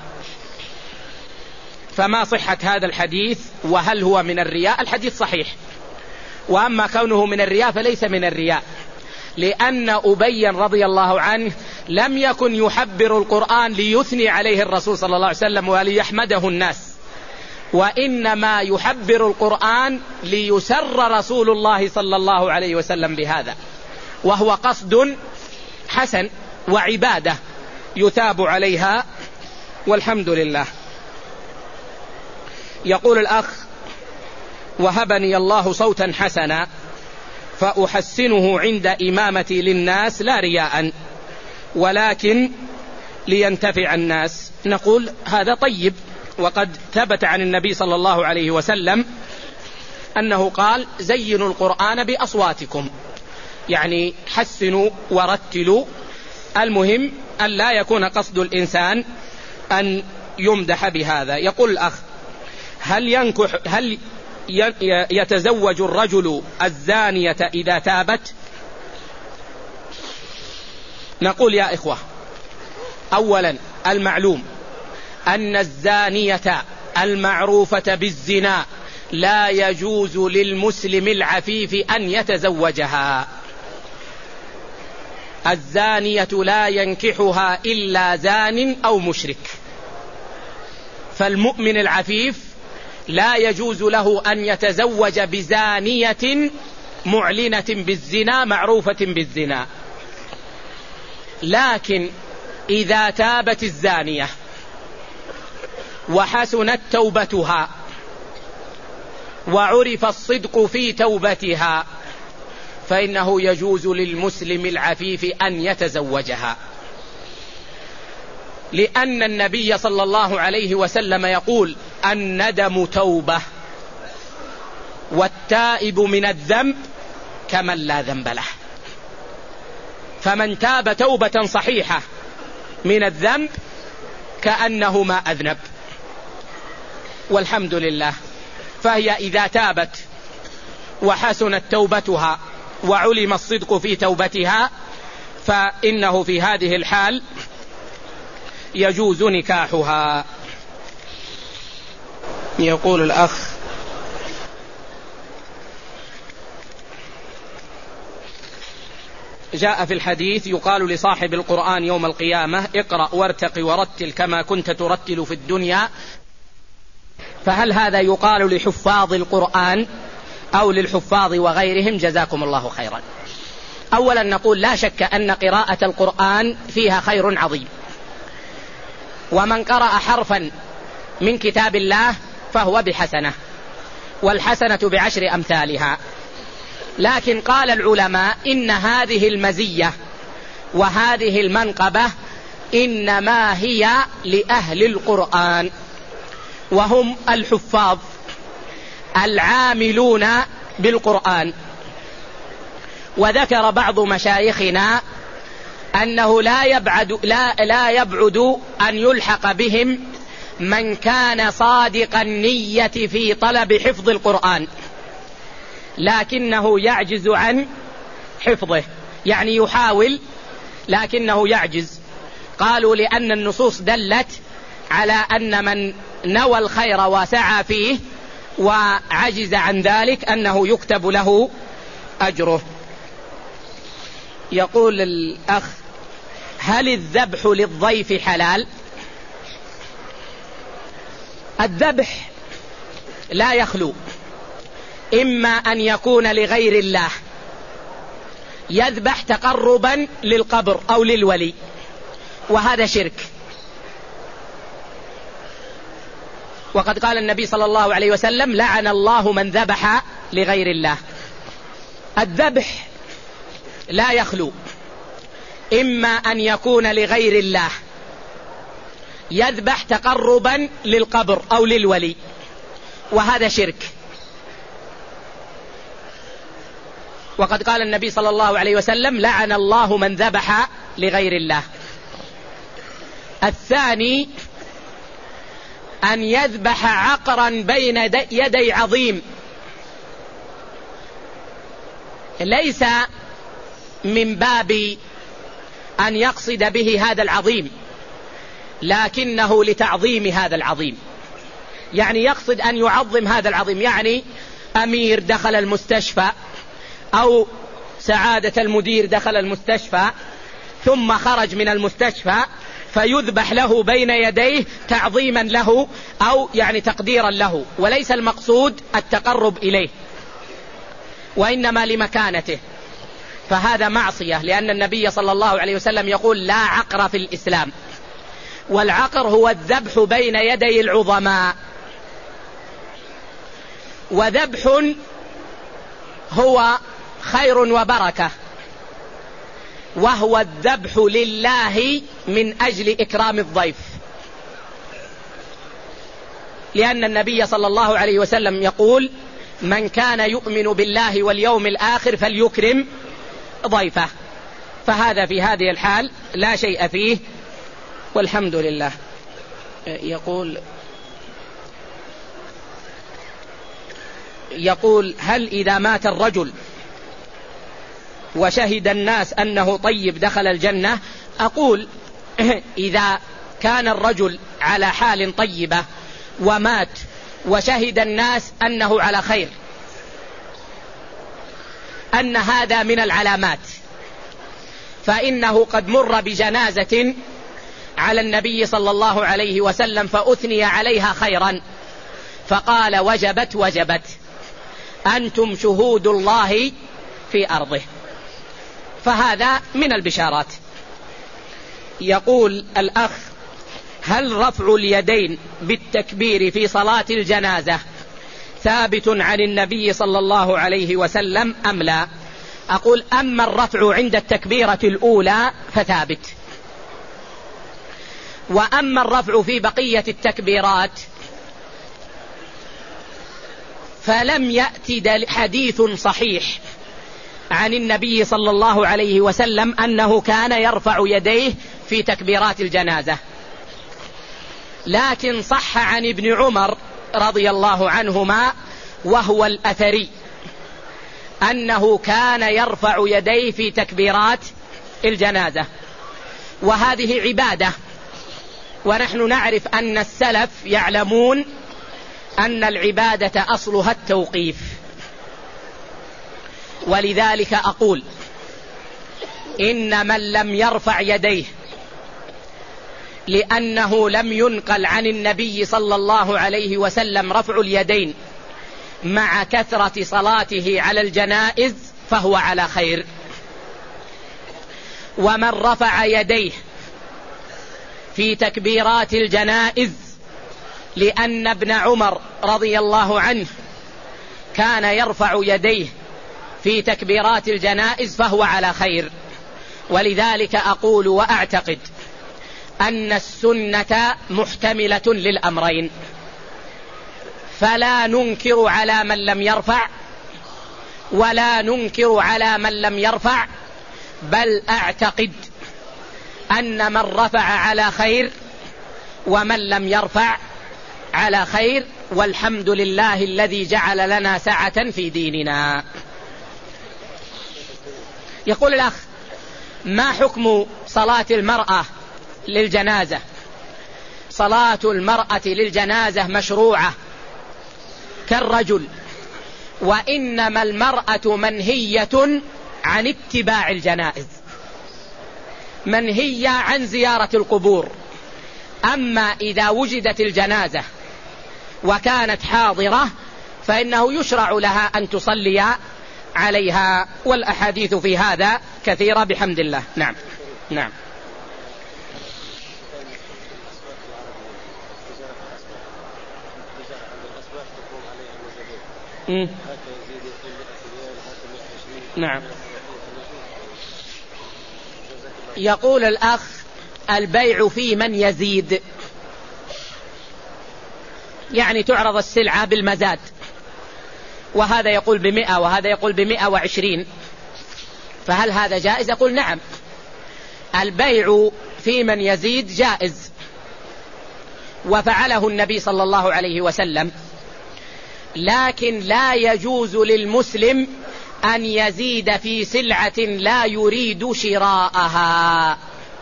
فما صحة هذا الحديث وهل هو من الرياء؟ الحديث صحيح، وأما كونه من الرياء فليس من الرياء، لأن أبي رضي الله عنه لم يكن يحبر القرآن ليثني عليه الرسول صلى الله عليه وسلم وليحمده الناس، وإنما يحبر القرآن ليسر رسول الله صلى الله عليه وسلم بهذا، وهو قصد حسن وعبادة يثاب عليها والحمد لله. يقول الأخ وهبني الله صوتا حسنا فأحسنه عند إمامتي للناس لا رياء ولكن لينتفع الناس. نقول هذا طيب، وقد ثبت عن النبي صلى الله عليه وسلم أنه قال زينوا القرآن بأصواتكم، يعني حسنوا ورتلوا. المهم أن لا يكون قصد الإنسان أن يمدح بهذا. يقول الأخ هل ينكح هل يتزوج الرجل الزانية إذا تابت؟ نقول يا إخوة أولا المعلوم أن الزانية المعروفة بالزنا لا يجوز للمسلم العفيف أن يتزوجها. الزانية لا ينكحها إلا زان أو مشرك، فالمؤمن العفيف لا يجوز له أن يتزوج بزانية معلنة بالزنا معروفة بالزنا. لكن إذا تابت الزانية وحسنت توبتها وعرف الصدق في توبتها فإنه يجوز للمسلم العفيف أن يتزوجها، لأن النبي صلى الله عليه وسلم يقول الندم توبة والتائب من الذنب كمن لا ذنب له. فمن تاب توبة صحيحة من الذنب كأنه ما أذنب، والحمد لله. فهي إذا تابت وحسنت توبتها وعلم الصدق في توبتها فإنه في هذه الحال يجوز نكاحها. يقول الأخ جاء في الحديث يقال لصاحب القرآن يوم القيامة اقرأ وارتق ورتل كما كنت ترتل في الدنيا. فهل هذا يقال لحفاظ القرآن أو للحفاظ وغيرهم؟ جزاكم الله خيرا. أولا نقول لا شك أن قراءة القرآن فيها خير عظيم، ومن قرأ حرفا من كتاب الله فهو بحسنة، والحسنة بعشر أمثالها. لكن قال العلماء إن هذه المزية وهذه المنقبة إنما هي لأهل القرآن، وهم الحفاظ العاملون بالقرآن. وذكر بعض مشايخنا أنه لا يبعد, لا, لا يبعد أن يلحق بهم من كان صادق النية في طلب حفظ القرآن لكنه يعجز عن حفظه، يعني يحاول لكنه يعجز. قالوا لأن النصوص دلت على أن من نوى الخير وسعى فيه وعجز عن ذلك أنه يكتب له أجره. يقول الأخ: هل الذبح للضيف حلال؟ الذبح لا يخلو إما أن يكون لغير الله، يذبح تقربا للقبر أو للولي، وهذا شرك. وقد قال النبي صلى الله عليه وسلم: لعن الله من ذبح لغير الله. الذبح لا يخلو إما أن يكون لغير الله، يذبح تقربا للقبر أو للولي، وهذا شرك. وقد قال النبي صلى الله عليه وسلم: لعن الله من ذبح لغير الله. الثاني أن يذبح عقرا بين يدي عظيم، ليس من باب أن يقصد به هذا العظيم، لكنه لتعظيم هذا العظيم، يعني يقصد أن يعظم هذا العظيم. يعني أمير دخل المستشفى أو سعادة المدير دخل المستشفى ثم خرج من المستشفى، فيذبح له بين يديه تعظيما له أو يعني تقديرا له، وليس المقصود التقرب إليه وإنما لمكانته، فهذا معصية. لأن النبي صلى الله عليه وسلم يقول: لا عقر في الإسلام. والعقر هو الذبح بين يدي العظماء. وذبح هو خير وبركة، وهو الذبح لله من أجل إكرام الضيف، لأن النبي صلى الله عليه وسلم يقول: من كان يؤمن بالله واليوم الآخر فليكرم ضيفه. فهذا في هذه الحال لا شيء فيه، والحمد لله. يقول يقول هل إذا مات الرجل وشهد الناس أنه طيب دخل الجنة؟ أقول إذا كان الرجل على حال طيبة ومات وشهد الناس أنه على خير، أن هذا من العلامات، فإنه قد مر بجنازة على النبي صلى الله عليه وسلم فأثني عليها خيرا، فقال: وجبت وجبت، أنتم شهود الله في أرضه. فهذا من البشارات. يقول الأخ: هل رفع اليدين بالتكبير في صلاة الجنازة ثابت عن النبي صلى الله عليه وسلم أم لا؟ أقول: أما الرفع عند التكبيرة الأولى فثابت، وأما الرفع في بقية التكبيرات فلم يأتي حديث صحيح عن النبي صلى الله عليه وسلم أنه كان يرفع يديه في تكبيرات الجنازة. لكن صح عن ابن عمر رضي الله عنهما وهو الأثري أنه كان يرفع يديه في تكبيرات الجنازة، وهذه عبادة، ونحن نعرف أن السلف يعلمون أن العبادة أصلها التوقيف. ولذلك أقول: إن من لم يرفع يديه لأنه لم ينقل عن النبي صلى الله عليه وسلم رفع اليدين مع كثرة صلاته على الجنائز فهو على خير. ومن رفع يديه في تكبيرات الجنائز لأن ابن عمر رضي الله عنه كان يرفع يديه في تكبيرات الجنائز فهو على خير. ولذلك أقول وأعتقد أن السنة محتملة للأمرين، فلا ننكر على من لم يرفع ولا ننكر على من لم يرفع، بل أعتقد أن من رفع على خير ومن لم يرفع على خير، والحمد لله الذي جعل لنا سعة في ديننا. يقول الأخ: ما حكم صلاة المرأة للجنازة؟ صلاة المرأة للجنازة مشروعة كالرجل، وإنما المرأة منهية عن اتباع الجنائز، منهية عن زيارة القبور. أما إذا وجدت الجنازة وكانت حاضرة فإنه يشرع لها أن تصلي عليها، والأحاديث في هذا كثيرة بحمد الله. نعم نعم. مم. نعم. يقول الأخ: البيع في من يزيد، يعني تعرض السلعة بالمزاد، وهذا يقول بمئة وهذا يقول بمئة وعشرين، فهل هذا جائز؟ يقول نعم، البيع في من يزيد جائز، وفعله النبي صلى الله عليه وسلم، لكن لا يجوز للمسلم أن يزيد في سلعة لا يريد شراءها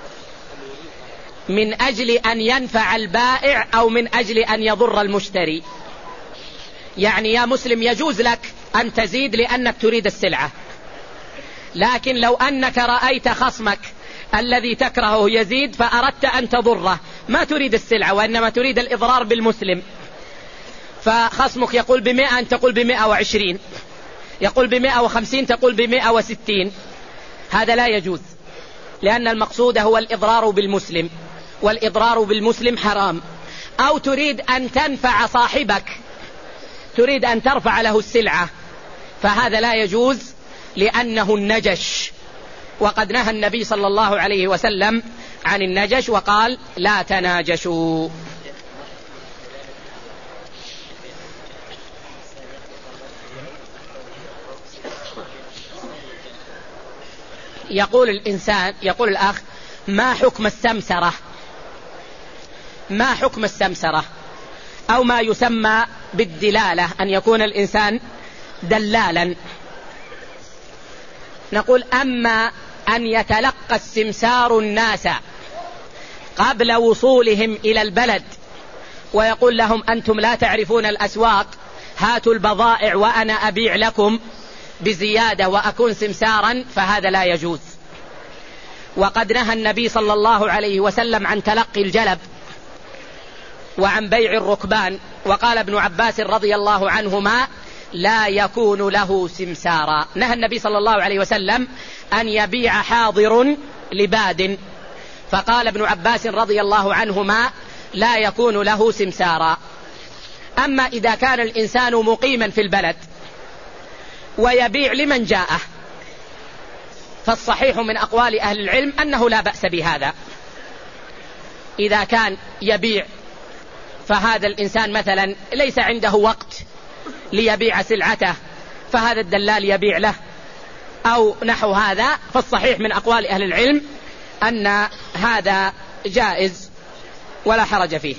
من أجل أن ينفع البائع أو من أجل أن يضر المشتري. يعني يا مسلم يجوز لك أن تزيد لأنك تريد السلعة، لكن لو أنك رأيت خصمك الذي تكرهه يزيد فأردت أن تضره، ما تريد السلعة وإنما تريد الإضرار بالمسلم، فخصمك يقول بمئة أن تقول بمئة وعشرين، يقول بمئة وخمسين تقول بمئة وستين، هذا لا يجوز، لأن المقصود هو الإضرار بالمسلم، والإضرار بالمسلم حرام. أو تريد أن تنفع صاحبك، تريد أن ترفع له السلعة، فهذا لا يجوز لأنه النجش، وقد نهى النبي صلى الله عليه وسلم عن النجش وقال: لا تناجشوا. يقول الإنسان يقول الأخ: ما حكم السمسرة؟ ما حكم السمسرة أو ما يسمى بالدلالة، أن يكون الإنسان دلالا؟ نقول: أما أن يتلقى السمسار الناس قبل وصولهم إلى البلد ويقول لهم: أنتم لا تعرفون الأسواق، هاتوا البضائع وأنا أبيع لكم بزيادة وأكون سمسارا، فهذا لا يجوز. وقد نهى النبي صلى الله عليه وسلم عن تلقي الجلب وعن بيع الركبان، وقال ابن عباس رضي الله عنهما: لا يكون له سمسارا. نهى النبي صلى الله عليه وسلم أن يبيع حاضر لباد، فقال ابن عباس رضي الله عنهما: لا يكون له سمسارا. أما إذا كان الإنسان مقيما في البلد ويبيع لمن جاءه، فالصحيح من أقوال أهل العلم أنه لا بأس بهذا. إذا كان يبيع فهذا الإنسان مثلا ليس عنده وقت ليبيع سلعته، فهذا الدلال يبيع له أو نحو هذا، فالصحيح من أقوال أهل العلم أن هذا جائز ولا حرج فيه.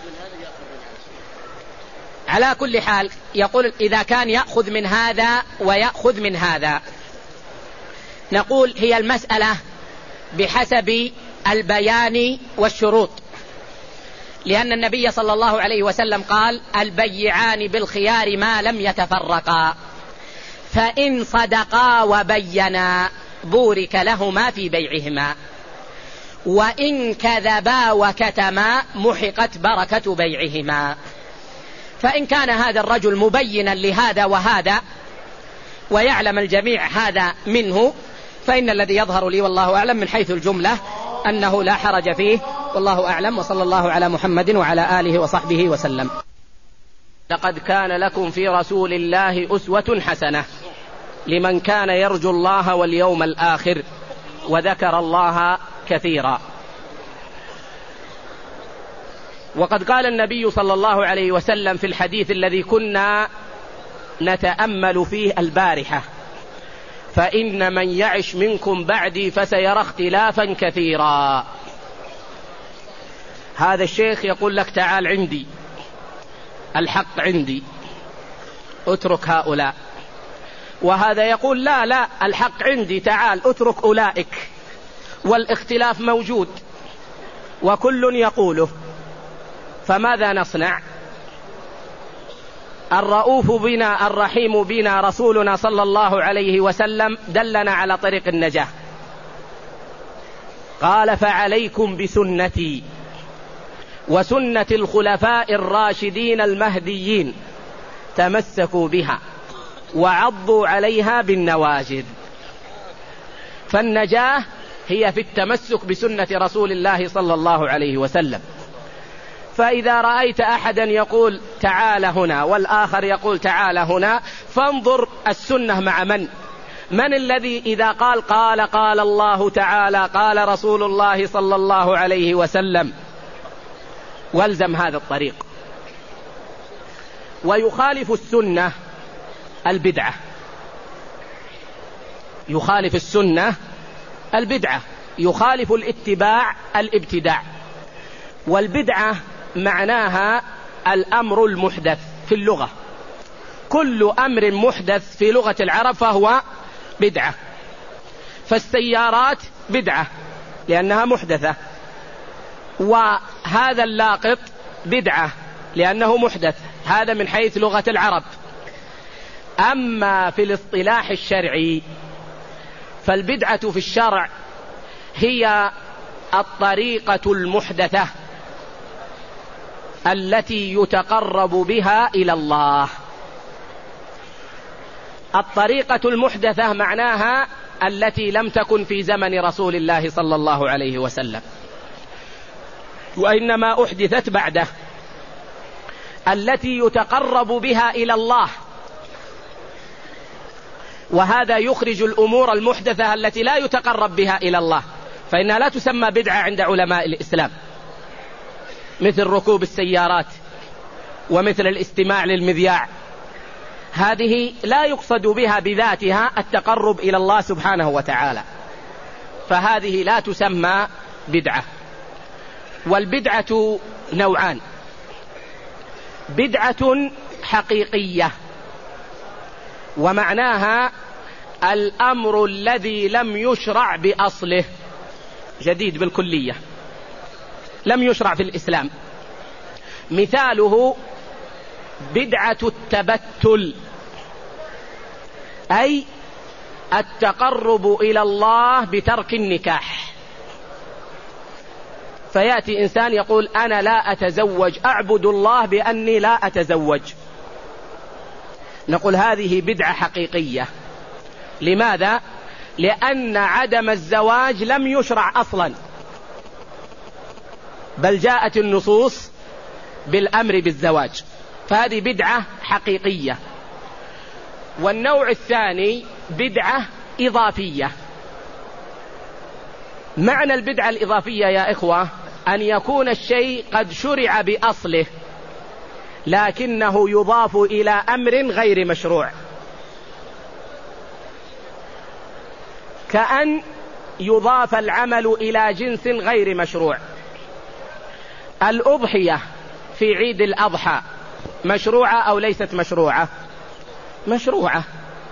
على كل حال يقول: إذا كان يأخذ من هذا ويأخذ من هذا، نقول هي المسألة بحسب البيان والشروط، لأن النبي صلى الله عليه وسلم قال: البيعان بالخيار ما لم يتفرقا، فإن صدقا وبينا بورك لهما في بيعهما، وإن كذبا وكتما محقت بركة بيعهما. فإن كان هذا الرجل مبينا لهذا وهذا ويعلم الجميع هذا منه، فإن الذي يظهر لي والله أعلم من حيث الجملة أنه لا حرج فيه، والله أعلم. وصلى الله على محمد وعلى آله وصحبه وسلم. لقد كان لكم في رسول الله أسوة حسنة لمن كان يرجو الله واليوم الآخر وذكر الله كثيرا. وقد قال النبي صلى الله عليه وسلم في الحديث الذي كنا نتأمل فيه البارحة: فإن من يعش منكم بعدي فسيرى اختلافا كثيرا. هذا الشيخ يقول لك تعال عندي، الحق عندي، اترك هؤلاء. وهذا يقول لا لا الحق عندي، تعال اترك أولئك. والاختلاف موجود وكل يقوله، فماذا نصنع؟ الرؤوف بنا الرحيم بنا رسولنا صلى الله عليه وسلم دلنا على طريق النجاة، قال: فعليكم بسنتي وسنة الخلفاء الراشدين المهديين، تمسكوا بها وعضوا عليها بالنواجذ. فالنجاة هي في التمسك بسنة رسول الله صلى الله عليه وسلم. فإذا رأيت أحدا يقول تعال هنا والآخر يقول تعال هنا، فانظر السنة مع من من الذي إذا قال قال قال الله تعالى قال رسول الله صلى الله عليه وسلم، والزم هذا الطريق. ويخالف السنة البدعة، يخالف السنة البدعة، يخالف الاتباع الابتداع. والبدعة معناها الأمر المحدث في اللغة، كل أمر محدث في لغة العرب فهو بدعة. فالسيارات بدعة لأنها محدثة، وهذا اللاقط بدعة لأنه محدث، هذا من حيث لغة العرب. أما في الاصطلاح الشرعي فالبدعة في الشرع هي الطريقة المحدثة التي يتقرب بها إلى الله. الطريقة المحدثة معناها التي لم تكن في زمن رسول الله صلى الله عليه وسلم، وإنما أحدثت بعده، التي يتقرب بها إلى الله. وهذا يخرج الأمور المحدثة التي لا يتقرب بها إلى الله، فإنها لا تسمى بدعة عند علماء الإسلام، مثل ركوب السيارات ومثل الاستماع للمذياع. هذه لا يقصد بها بذاتها التقرب إلى الله سبحانه وتعالى، فهذه لا تسمى بدعة. والبدعة نوعان: بدعة حقيقية، ومعناها الأمر الذي لم يشرع بأصله، جديد بالكلية، لم يشرع في الإسلام. مثاله بدعة التبتل، أي التقرب إلى الله بترك النكاح. فيأتي إنسان يقول أنا لا أتزوج، أعبد الله بأني لا أتزوج، نقول هذه بدعة حقيقية. لماذا؟ لأن عدم الزواج لم يشرع أصلا، بل جاءت النصوص بالأمر بالزواج، فهذه بدعة حقيقية. والنوع الثاني بدعة إضافية. معنى البدعة الإضافية يا إخوة أن يكون الشيء قد شرع بأصله لكنه يضاف إلى أمر غير مشروع، كأن يضاف العمل إلى جنس غير مشروع. الأضحية في عيد الأضحى مشروعة أو ليست مشروعة؟ مشروعة،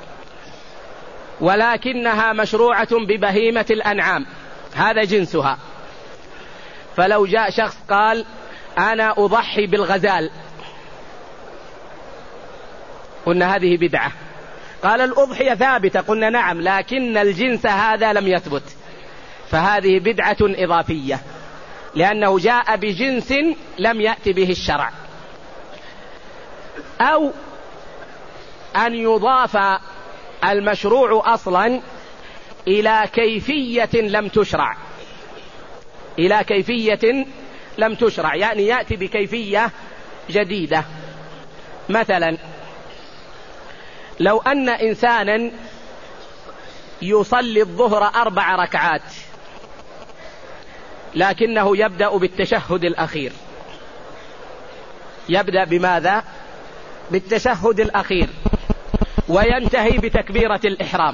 ولكنها مشروعة ببهيمة الأنعام، هذا جنسها. فلو جاء شخص قال أنا أضحي بالغزال، قلنا هذه بدعة، قال الأضحية ثابتة، قلنا نعم، لكن الجنس هذا لم يثبت، فهذه بدعة إضافية لأنه جاء بجنس لم يأتي به الشرع. أو أن يضاف المشروع أصلا إلى كيفية لم تشرع، إلى كيفية لم تشرع، يعني يأتي بكيفية جديدة. مثلا لو أن إنسانا يصلي الظهر أربع ركعات لكنه يبدأ بالتشهد الأخير، يبدأ بماذا؟ بالتشهد الأخير، وينتهي بتكبيرة الإحرام،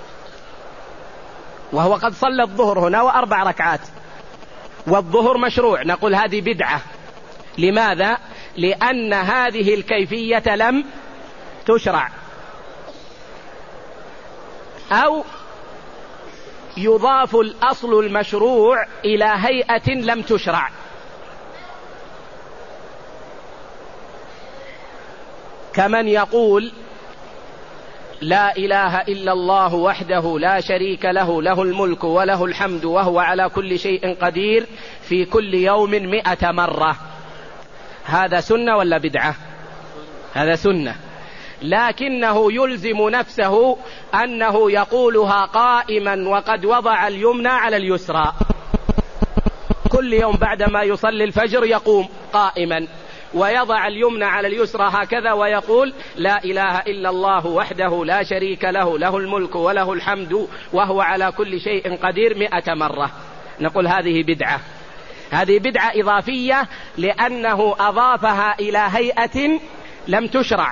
وهو قد صلى الظهر هنا وأربع ركعات، والظهر مشروع، نقول هذه بدعة. لماذا؟ لأن هذه الكيفية لم تشرع. أو يضاف الأصل المشروع إلى هيئة لم تشرع، كمن يقول لا إله إلا الله وحده لا شريك له، له الملك وله الحمد وهو على كل شيء قدير، في كل يوم مئة مرة. هذا سنة ولا بدعة؟ هذا سنة، لكنه يلزم نفسه أنه يقولها قائما وقد وضع اليمنى على اليسرى، كل يوم بعدما يصلي الفجر يقوم قائما ويضع اليمنى على اليسرى هكذا ويقول لا إله إلا الله وحده لا شريك له، له الملك وله الحمد وهو على كل شيء قدير مئة مرة. نقول هذه بدعة، هذه بدعة إضافية لأنه أضافها إلى هيئة لم تشرع.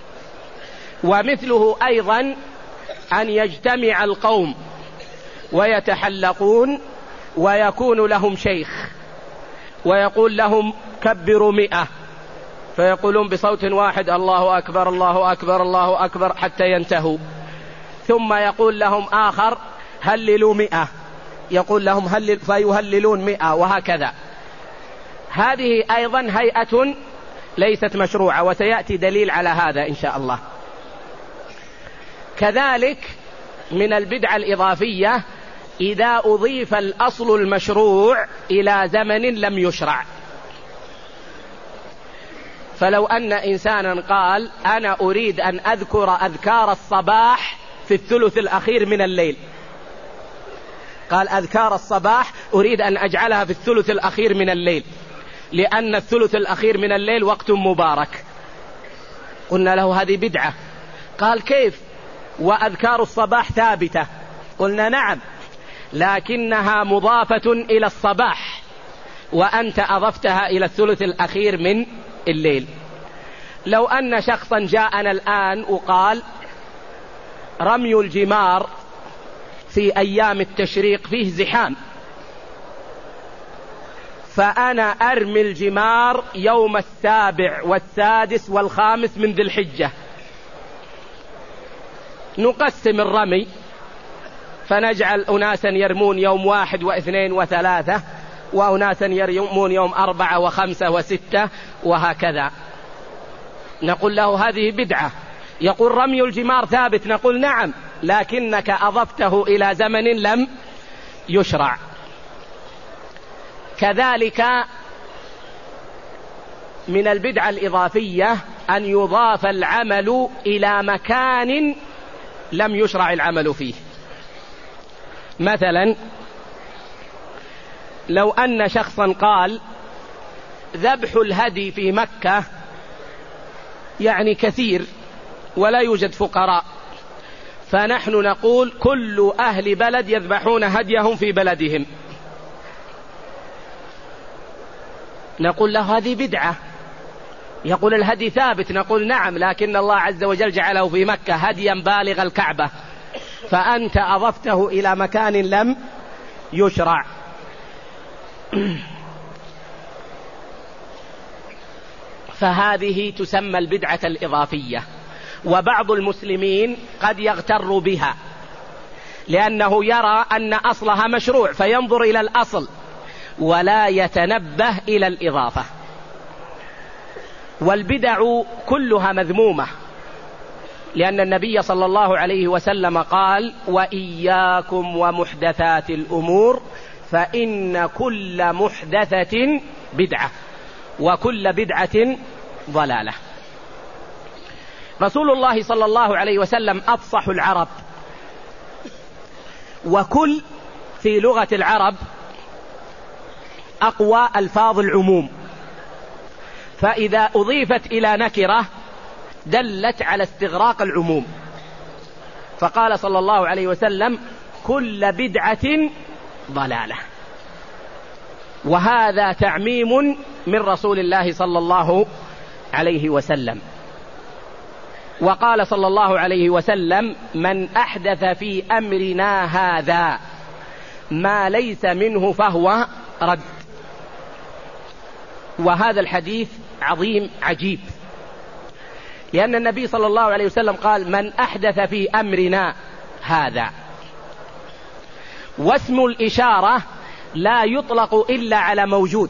ومثله أيضا أن يجتمع القوم ويتحلقون ويكون لهم شيخ ويقول لهم كبروا مئة، فيقولون بصوت واحد الله أكبر الله أكبر الله أكبر حتى ينتهوا، ثم يقول لهم آخر هللوا مئة، يقول لهم هلل فيهللون مئة، وهكذا. هذه أيضا هيئة ليست مشروعة، وسيأتي دليل على هذا إن شاء الله. كذلك من البدعة الإضافية إذا أضيف الأصل المشروع إلى زمن لم يشرع. فلو أن إنسانا قال أنا أريد أن أذكر أذكار الصباح في الثلث الأخير من الليل، قال أذكار الصباح أريد أن أجعلها في الثلث الأخير من الليل لأن الثلث الأخير من الليل وقت مبارك، قلنا له هذه بدعة. قال كيف وأذكار الصباح ثابتة؟ قلنا نعم، لكنها مضافة إلى الصباح وأنت أضفتها إلى الثلث الأخير من الليل. لو أن شخصا جاءنا الآن وقال رمي الجمار في أيام التشريق فيه زحام، فأنا أرمي الجمار يوم السابع والسادس والخامس من ذي الحجة، نقسم الرمي فنجعل أناسا يرمون يوم واحد واثنين وثلاثة، وأناسا يرمون يوم أربعة وخمسة وستة، وهكذا. نقول له هذه بدعة. يقول رمي الجمار ثابت، نقول نعم، لكنك أضفته إلى زمن لم يشرع. كذلك من البدعة الإضافية أن يضاف العمل إلى مكان لم يشرع العمل فيه. مثلا لو أن شخصا قال ذبح الهدي في مكة يعني كثير ولا يوجد فقراء، فنحن نقول كل أهل بلد يذبحون هديهم في بلدهم، نقول له هذه بدعة. يقول الهدي ثابت، نقول نعم، لكن الله عز وجل جعله في مكة هديا بالغ الكعبة، فأنت أضفته إلى مكان لم يشرع. فهذه تسمى البدعة الإضافية. وبعض المسلمين قد يغتر بها لأنه يرى أن أصلها مشروع فينظر إلى الأصل ولا يتنبه إلى الإضافة. والبدع كلها مذمومة لأن النبي صلى الله عليه وسلم قال: وإياكم ومحدثات الأمور فإن كل محدثة بدعة وكل بدعة ضلالة. رسول الله صلى الله عليه وسلم أفصح العرب، وكل في لغة العرب أقوى ألفاظ العموم، فإذا أضيفت إلى نكرة دلت على استغراق العموم، فقال صلى الله عليه وسلم: كل بدعة ضلالة. وهذا تعميم من رسول الله صلى الله عليه وسلم. وقال صلى الله عليه وسلم: من أحدث في أمرنا هذا ما ليس منه فهو رد. وهذا الحديث عظيم عجيب، لأن النبي صلى الله عليه وسلم قال: من أحدث في أمرنا هذا، واسم الإشارة لا يطلق إلا على موجود.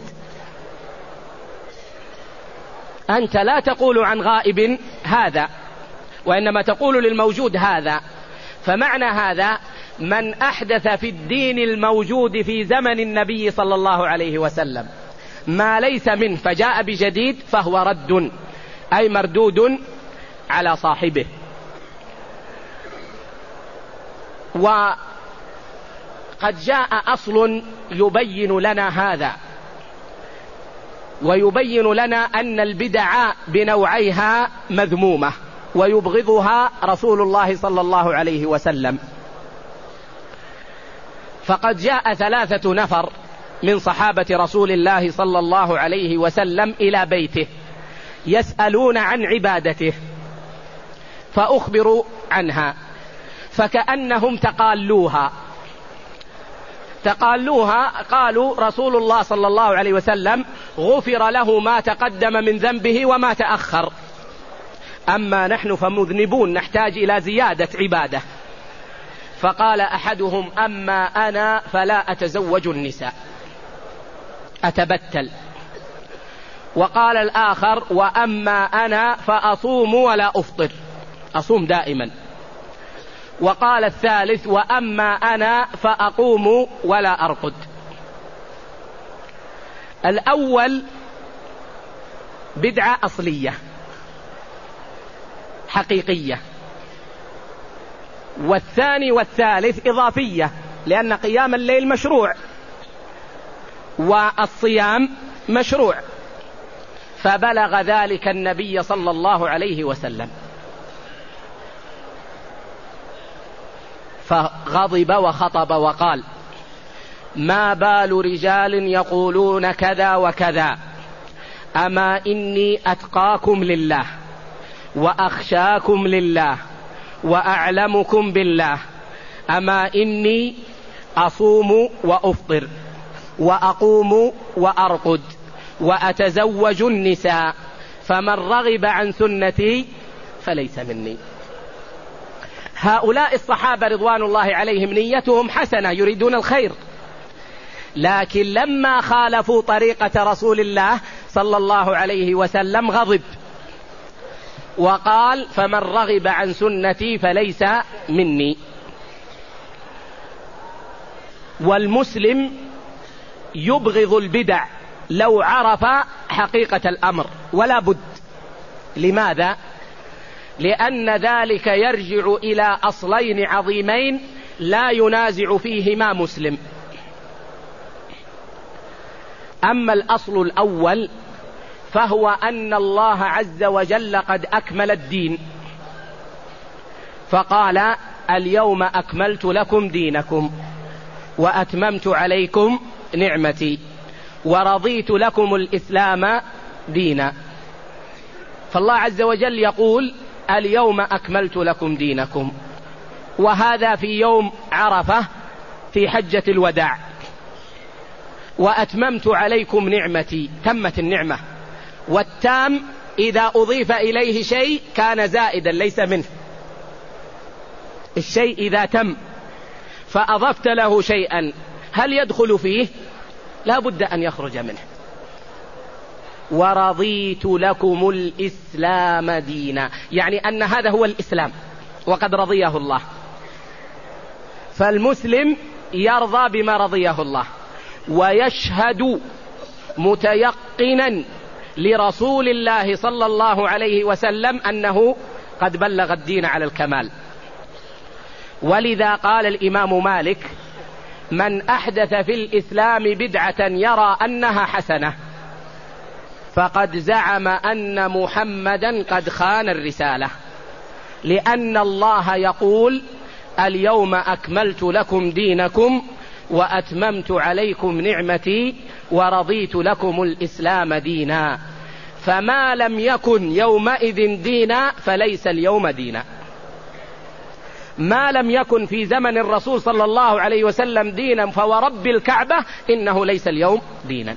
أنت لا تقول عن غائب هذا، وإنما تقول للموجود هذا. فمعنى هذا: من أحدث في الدين الموجود في زمن النبي صلى الله عليه وسلم ما ليس منه فجاء بجديد فهو رد، أي مردود على صاحبه. وقد جاء أصل يبين لنا هذا، ويبين لنا أن البدع بنوعيها مذمومة ويبغضها رسول الله صلى الله عليه وسلم. فقد جاء ثلاثة نفر من صحابة رسول الله صلى الله عليه وسلم إلى بيته يسألون عن عبادته، فأخبروا عنها، فكأنهم تقالوها تقالوها قالوا: رسول الله صلى الله عليه وسلم غفر له ما تقدم من ذنبه وما تأخر، أما نحن فمذنبون نحتاج إلى زيادة عبادة. فقال أحدهم: أما أنا فلا أتزوج النساء، أتبتل. وقال الآخر: وأما أنا فأصوم ولا أفطر، أصوم دائما. وقال الثالث: وأما أنا فأقوم ولا أرقد. الأول بدعة أصلية حقيقية، والثاني والثالث إضافية، لأن قيام الليل مشروع والصيام مشروع. فبلغ ذلك النبي صلى الله عليه وسلم، فغضب وخطب وقال: ما بال رجال يقولون كذا وكذا، أما إني أتقاكم لله وأخشاكم لله وأعلمكم بالله، أما إني أصوم وأفطر وأقوم وأرقد وأتزوج النساء، فمن رغب عن سنتي فليس مني. هؤلاء الصحابة رضوان الله عليهم نيتهم حسنة، يريدون الخير، لكن لما خالفوا طريقة رسول الله صلى الله عليه وسلم غضب وقال: فمن رغب عن سنتي فليس مني. والمسلم يبغض البدع لو عرف حقيقة الأمر، ولا بد. لماذا؟ لأن ذلك يرجع إلى أصلين عظيمين لا ينازع فيهما مسلم. أما الأصل الأول فهو أن الله عز وجل قد أكمل الدين، فقال: اليوم أكملت لكم دينكم وأتممت عليكم نعمتي ورضيت لكم الإسلام دينا. فالله عز وجل يقول: اليوم أكملت لكم دينكم، وهذا في يوم عرفة في حجة الوداع. وأتممت عليكم نعمتي، تمت النعمة، والتام إذا أضيف إليه شيء كان زائدا ليس منه. الشيء إذا تم فأضفت له شيئا هل يدخل فيه؟ لا بد أن يخرج منه. ورضيت لكم الإسلام دينا، يعني أن هذا هو الإسلام وقد رضيه الله. فالمسلم يرضى بما رضيه الله ويشهد متيقنا لرسول الله صلى الله عليه وسلم أنه قد بلغ الدين على الكمال. ولذا قال الإمام مالك: من أحدث في الإسلام بدعة يرى أنها حسنة فقد زعم أن محمدا قد خان الرسالة، لأن الله يقول: اليوم أكملت لكم دينكم وأتممت عليكم نعمتي ورضيت لكم الإسلام دينا. فما لم يكن يومئذ دينا فليس اليوم دينا. ما لم يكن في زمن الرسول صلى الله عليه وسلم دينا فورب الكعبة إنه ليس اليوم دينا.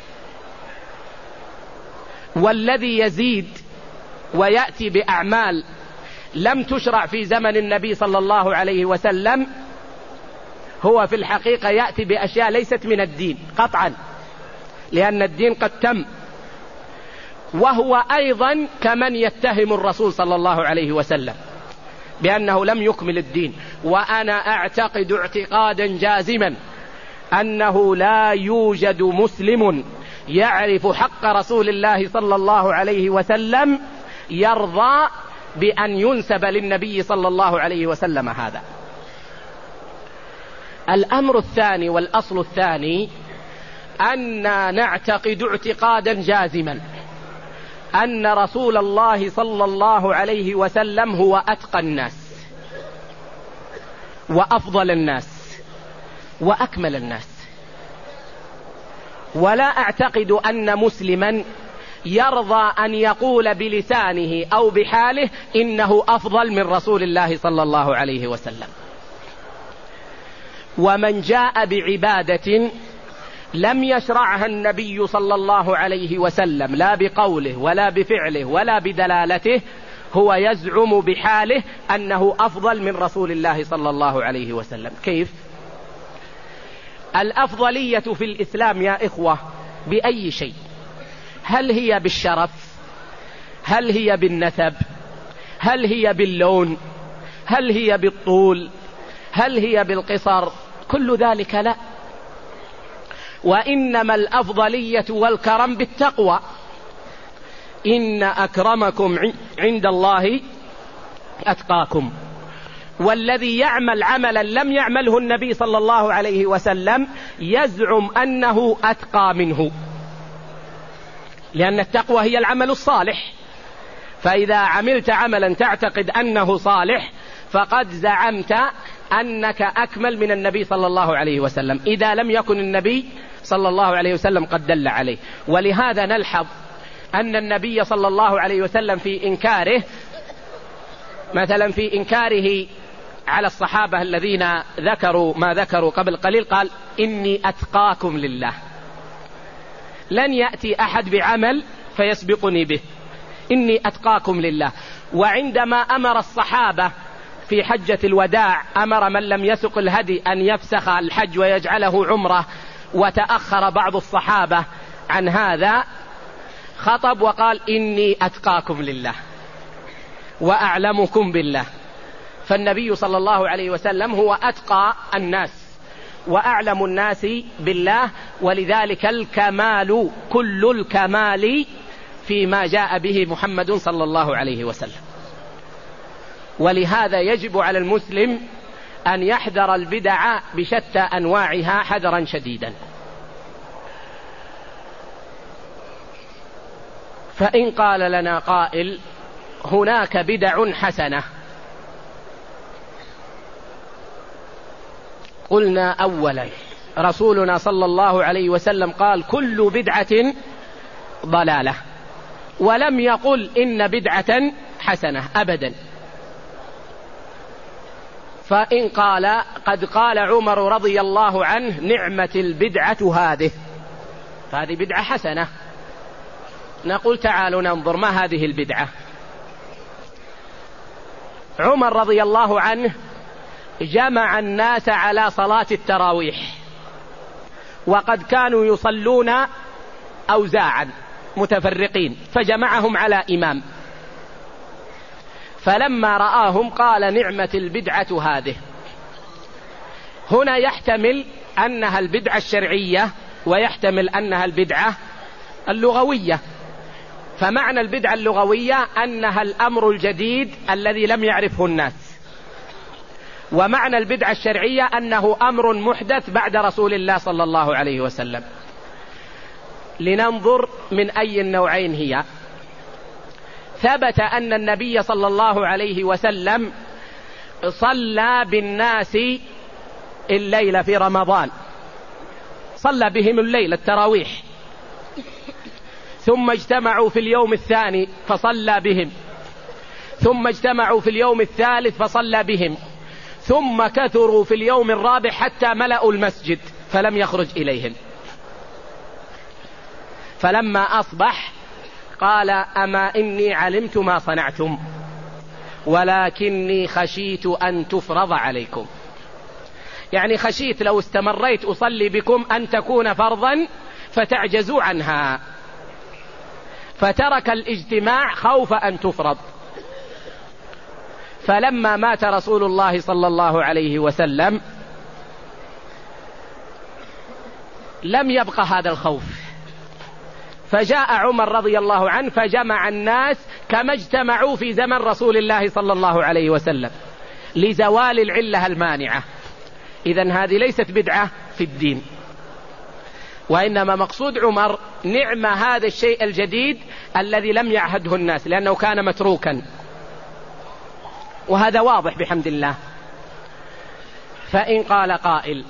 والذي يزيد ويأتي بأعمال لم تشرع في زمن النبي صلى الله عليه وسلم هو في الحقيقة يأتي بأشياء ليست من الدين قطعا، لأن الدين قد تم. وهو أيضا كمن يتهم الرسول صلى الله عليه وسلم بأنه لم يكمل الدين. وأنا أعتقد اعتقادا جازما أنه لا يوجد مسلم يعرف حق رسول الله صلى الله عليه وسلم يرضى بأن ينسب للنبي صلى الله عليه وسلم هذا. الأمر الثاني والأصل الثاني أننا نعتقد اعتقادا جازما أن رسول الله صلى الله عليه وسلم هو أتقى الناس وأفضل الناس وأكمل الناس. ولا أعتقد أن مسلما يرضى أن يقول بلسانه أو بحاله إنه أفضل من رسول الله صلى الله عليه وسلم. ومن جاء بعبادة لم يشرعها النبي صلى الله عليه وسلم لا بقوله ولا بفعله ولا بدلالته هو يزعم بحاله أنه أفضل من رسول الله صلى الله عليه وسلم. كيف؟ الأفضلية في الإسلام يا إخوة بأي شيء؟ هل هي بالشرف؟ هل هي بالنسب؟ هل هي باللون؟ هل هي بالطول؟ هل هي بالقصر؟ كل ذلك لا. وإنما الأفضلية والكرم بالتقوى. إن أكرمكم عند الله أتقاكم. والذي يعمل عملا لم يعمله النبي صلى الله عليه وسلم يزعم أنه أتقى منه، لأن التقوى هي العمل الصالح. فإذا عملت عملا تعتقد أنه صالح فقد زعمت أنك أكمل من النبي صلى الله عليه وسلم إذا لم يكن النبي صلى الله عليه وسلم قد دل عليه. ولهذا نلحظ أن النبي صلى الله عليه وسلم في إنكاره مثلا في إنكاره على الصحابة الذين ذكروا ما ذكروا قبل قليل قال: إني أتقاكم لله. لن يأتي أحد بعمل فيسبقني به، إني أتقاكم لله. وعندما أمر الصحابة في حجة الوداع أمر من لم يسق الهدي أن يفسخ الحج ويجعله عمره، وتأخر بعض الصحابة عن هذا، خطب وقال: إني أتقاكم لله وأعلمكم بالله. فالنبي صلى الله عليه وسلم هو أتقى الناس وأعلم الناس بالله. ولذلك الكمال كل الكمال فيما جاء به محمد صلى الله عليه وسلم. ولهذا يجب على المسلم أن يحذر البدع بشتى أنواعها حذرا شديدا. فإن قال لنا قائل: هناك بدع حسنة، قلنا: أولا رسولنا صلى الله عليه وسلم قال: كل بدعة ضلالة، ولم يقل إن بدعة حسنة أبدا. فإن قال: قد قال عمر رضي الله عنه: نعمة البدعة هذه، فهذه بدعة حسنة. نقول: تعالوا ننظر ما هذه البدعة. عمر رضي الله عنه جمع الناس على صلاة التراويح، وقد كانوا يصلون أوزاعا، متفرقين فجمعهم على إمام، فلما رآهم قال نعمة البدعة هذه. هنا يحتمل أنها البدعة الشرعية ويحتمل أنها البدعة اللغوية. فمعنى البدعة اللغوية أنها الأمر الجديد الذي لم يعرفه الناس، ومعنى البدعة الشرعية أنه أمر محدث بعد رسول الله صلى الله عليه وسلم. لننظر من أي النوعين هي. ثبت أن النبي صلى الله عليه وسلم صلى بالناس الليلة في رمضان، صلى بهم الليل التراويح، ثم اجتمعوا في اليوم الثاني فصلى بهم، ثم اجتمعوا في اليوم الثالث فصلى بهم، ثم كثروا في اليوم الرابع حتى ملأوا المسجد فلم يخرج إليهم. فلما أصبح قال أما إني علمت ما صنعتم ولكني خشيت أن تفرض عليكم، يعني خشيت لو استمريت أصلي بكم أن تكون فرضا فتعجزوا عنها، فترك الاجتماع خوف أن تفرض. فلما مات رسول الله صلى الله عليه وسلم لم يبق هذا الخوف، فجاء عمر رضي الله عنه فجمع الناس كما اجتمعوا في زمن رسول الله صلى الله عليه وسلم لزوال العلة المانعة. إذن هذه ليست بدعة في الدين، وإنما مقصود عمر نعم هذا الشيء الجديد الذي لم يعهده الناس لأنه كان متروكا، وهذا واضح بحمد الله. فإن قال قائل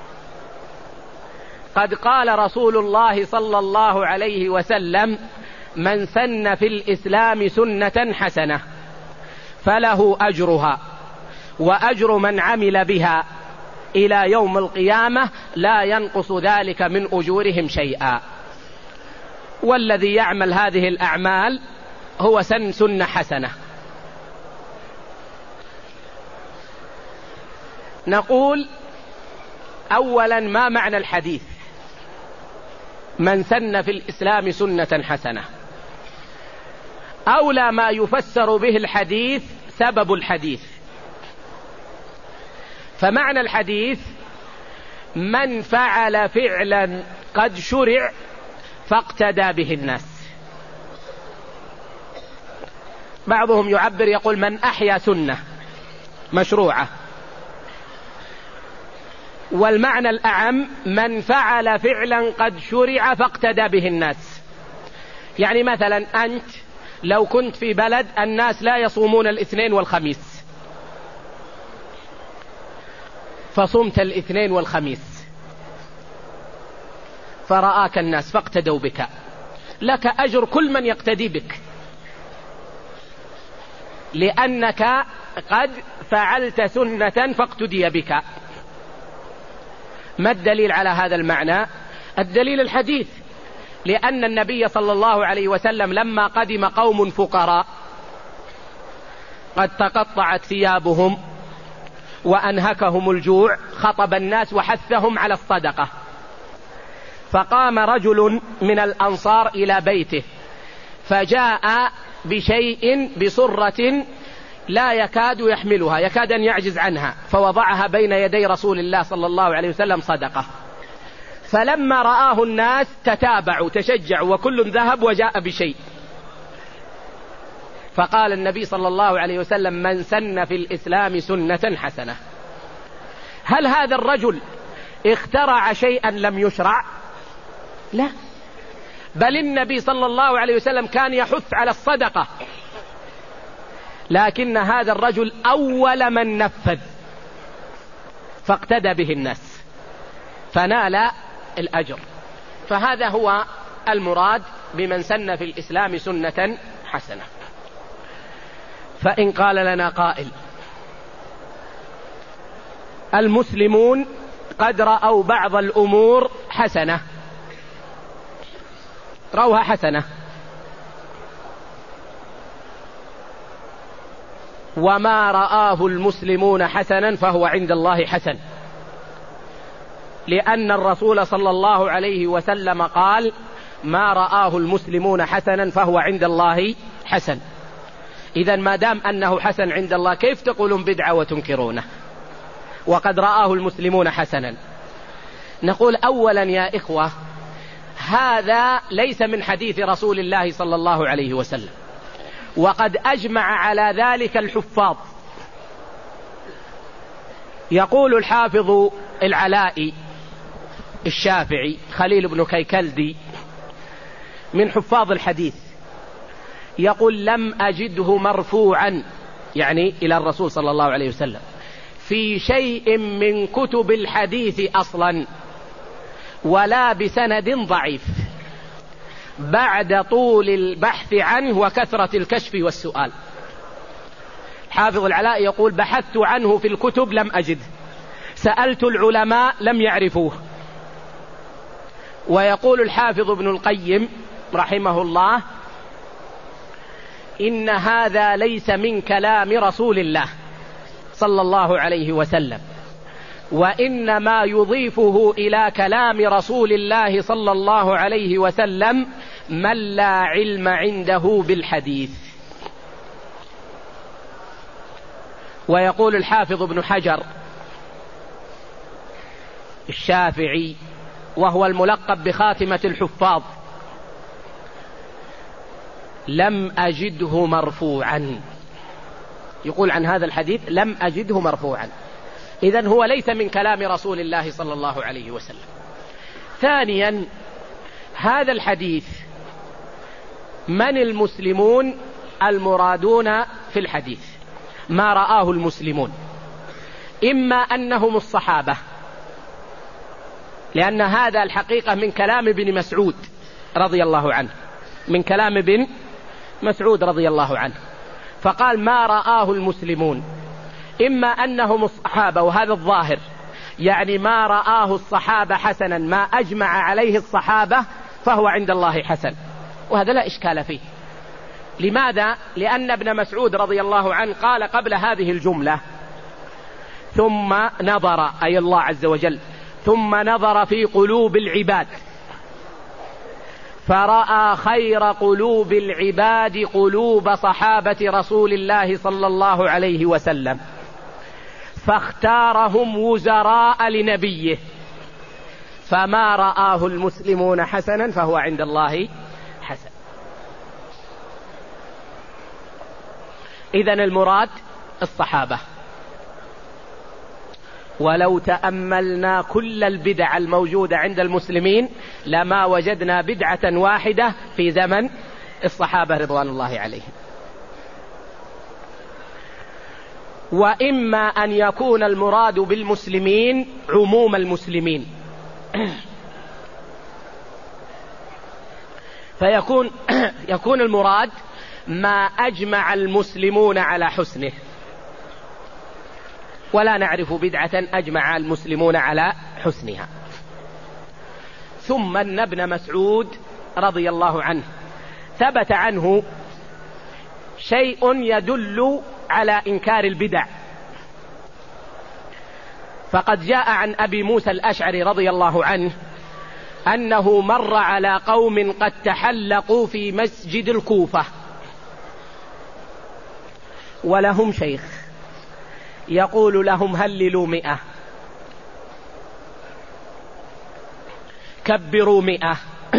قد قال رسول الله صلى الله عليه وسلم من سن في الإسلام سنة حسنة فله أجرها وأجر من عمل بها إلى يوم القيامة لا ينقص ذلك من أجورهم شيئا، والذي يعمل هذه الأعمال هو سن سنة حسنة. نقول أولا ما معنى الحديث من سن في الإسلام سنة حسنة؟ أولى ما يفسر به الحديث سبب الحديث. فمعنى الحديث من فعل فعلا قد شرع فاقتدى به الناس. بعضهم يعبر يقول من أحيا سنة مشروعة، والمعنى الأعم من فعل فعلا قد شرع فاقتدى به الناس. يعني مثلا أنت لو كنت في بلد الناس لا يصومون الاثنين والخميس فصمت الاثنين والخميس فرآك الناس فاقتدوا بك، لك أجر كل من يقتدي بك، لأنك قد فعلت سنة فاقتدي بك. ما الدليل على هذا المعنى؟ الدليل الحديث، لأن النبي صلى الله عليه وسلم لما قدم قوم فقراء قد تقطعت ثيابهم وأنهكهم الجوع خطب الناس وحثهم على الصدقة، فقام رجل من الأنصار إلى بيته فجاء بشيء بصرة لا يكاد يحملها، يكاد أن يعجز عنها، فوضعها بين يدي رسول الله صلى الله عليه وسلم صدقة. فلما رآه الناس تتابعوا تشجعوا وكل ذهب وجاء بشيء، فقال النبي صلى الله عليه وسلم من سن في الإسلام سنة حسنة. هل هذا الرجل اخترع شيئا لم يشرع؟ لا، بل النبي صلى الله عليه وسلم كان يحث على الصدقة، لكن هذا الرجل أول من نفذ فاقتدى به الناس فنال الأجر. فهذا هو المراد بمن سن في الإسلام سنة حسنة. فإن قال لنا قائل المسلمون قد رأوا بعض الأمور حسنة، رأوها حسنة، وما رآه المسلمون حسنا فهو عند الله حسن، لأن الرسول صلى الله عليه وسلم قال ما رآه المسلمون حسنا فهو عند الله حسن. إذن ما دام أنه حسن عند الله كيف تقولون بدعة وتنكرونه وقد رآه المسلمون حسنا؟ نقول أولا يا إخوة هذا ليس من حديث رسول الله صلى الله عليه وسلم، وقد أجمع على ذلك الحفاظ. يقول الحافظ العلاء الشافعي خليل بن كيكلدي من حفاظ الحديث، يقول لم أجده مرفوعا يعني إلى الرسول صلى الله عليه وسلم في شيء من كتب الحديث أصلا ولا بسند ضعيف بعد طول البحث عنه وكثرة الكشف والسؤال. حافظ العلاء يقول بحثت عنه في الكتب لم أجده، سألت العلماء لم يعرفوه. ويقول الحافظ ابن القيم رحمه الله إن هذا ليس من كلام رسول الله صلى الله عليه وسلم، وإنما يضيفه إلى كلام رسول الله صلى الله عليه وسلم من لا علم عنده بالحديث. ويقول الحافظ ابن حجر الشافعي وهو الملقب بخاتمة الحفاظ لم أجده مرفوعا، يقول عن هذا الحديث لم أجده مرفوعا. إذن هو ليس من كلام رسول الله صلى الله عليه وسلم. ثانيا هذا الحديث من المسلمون المرادون في الحديث؟ ما رآه المسلمون إما أنهم الصحابة، لأن هذا الحقيقة من كلام ابن مسعود رضي الله عنه، من كلام ابن مسعود رضي الله عنه، فقال ما رآه المسلمون، إما أنهم الصحابة وهذا الظاهر يعني ما رآه الصحابة حسنا، ما أجمع عليه الصحابة فهو عند الله حسن، وهذا لا إشكال فيه. لماذا؟ لأن ابن مسعود رضي الله عنه قال قبل هذه الجملة ثم نظر أي الله عز وجل ثم نظر في قلوب العباد فرأى خير قلوب العباد قلوب صحابة رسول الله صلى الله عليه وسلم فاختارهم وزراء لنبيه، فما رآه المسلمون حسنا فهو عند الله حسن. إذن المراد الصحابة. ولو تأملنا كل البدع الموجودة عند المسلمين لما وجدنا بدعة واحدة في زمن الصحابة رضوان الله عليهم. وإما أن يكون المراد بالمسلمين عموم المسلمين فيكون يكون المراد ما أجمع المسلمون على حسنه، ولا نعرف بدعة أجمع المسلمون على حسنها. ثم أن ابن مسعود رضي الله عنه ثبت عنه شيء يدل على إنكار البدع، فقد جاء عن أبي موسى الأشعري رضي الله عنه أنه مر على قوم قد تحلقوا في مسجد الكوفة ولهم شيخ يقول لهم هللوا مئة كبروا مئة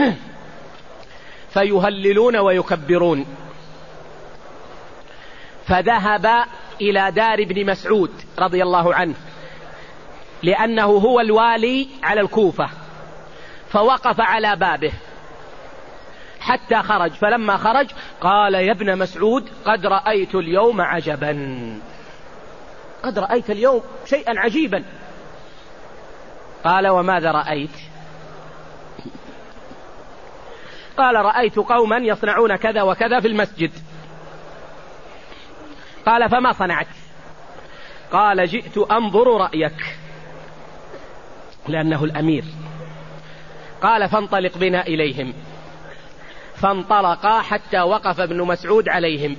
فيهللون ويكبرون. فذهب إلى دار ابن مسعود رضي الله عنه لأنه هو الوالي على الكوفة، فوقف على بابه حتى خرج، فلما خرج قال يا ابن مسعود قد رأيت اليوم عجبا، قد رأيت اليوم شيئا عجيبا. قال وماذا رأيت؟ قال رأيت قوما يصنعون كذا وكذا في المسجد. قال فما صنعت؟ قال جئت أنظر رأيك، لأنه الأمير. قال فانطلق بنا إليهم، فانطلقا حتى وقف ابن مسعود عليهم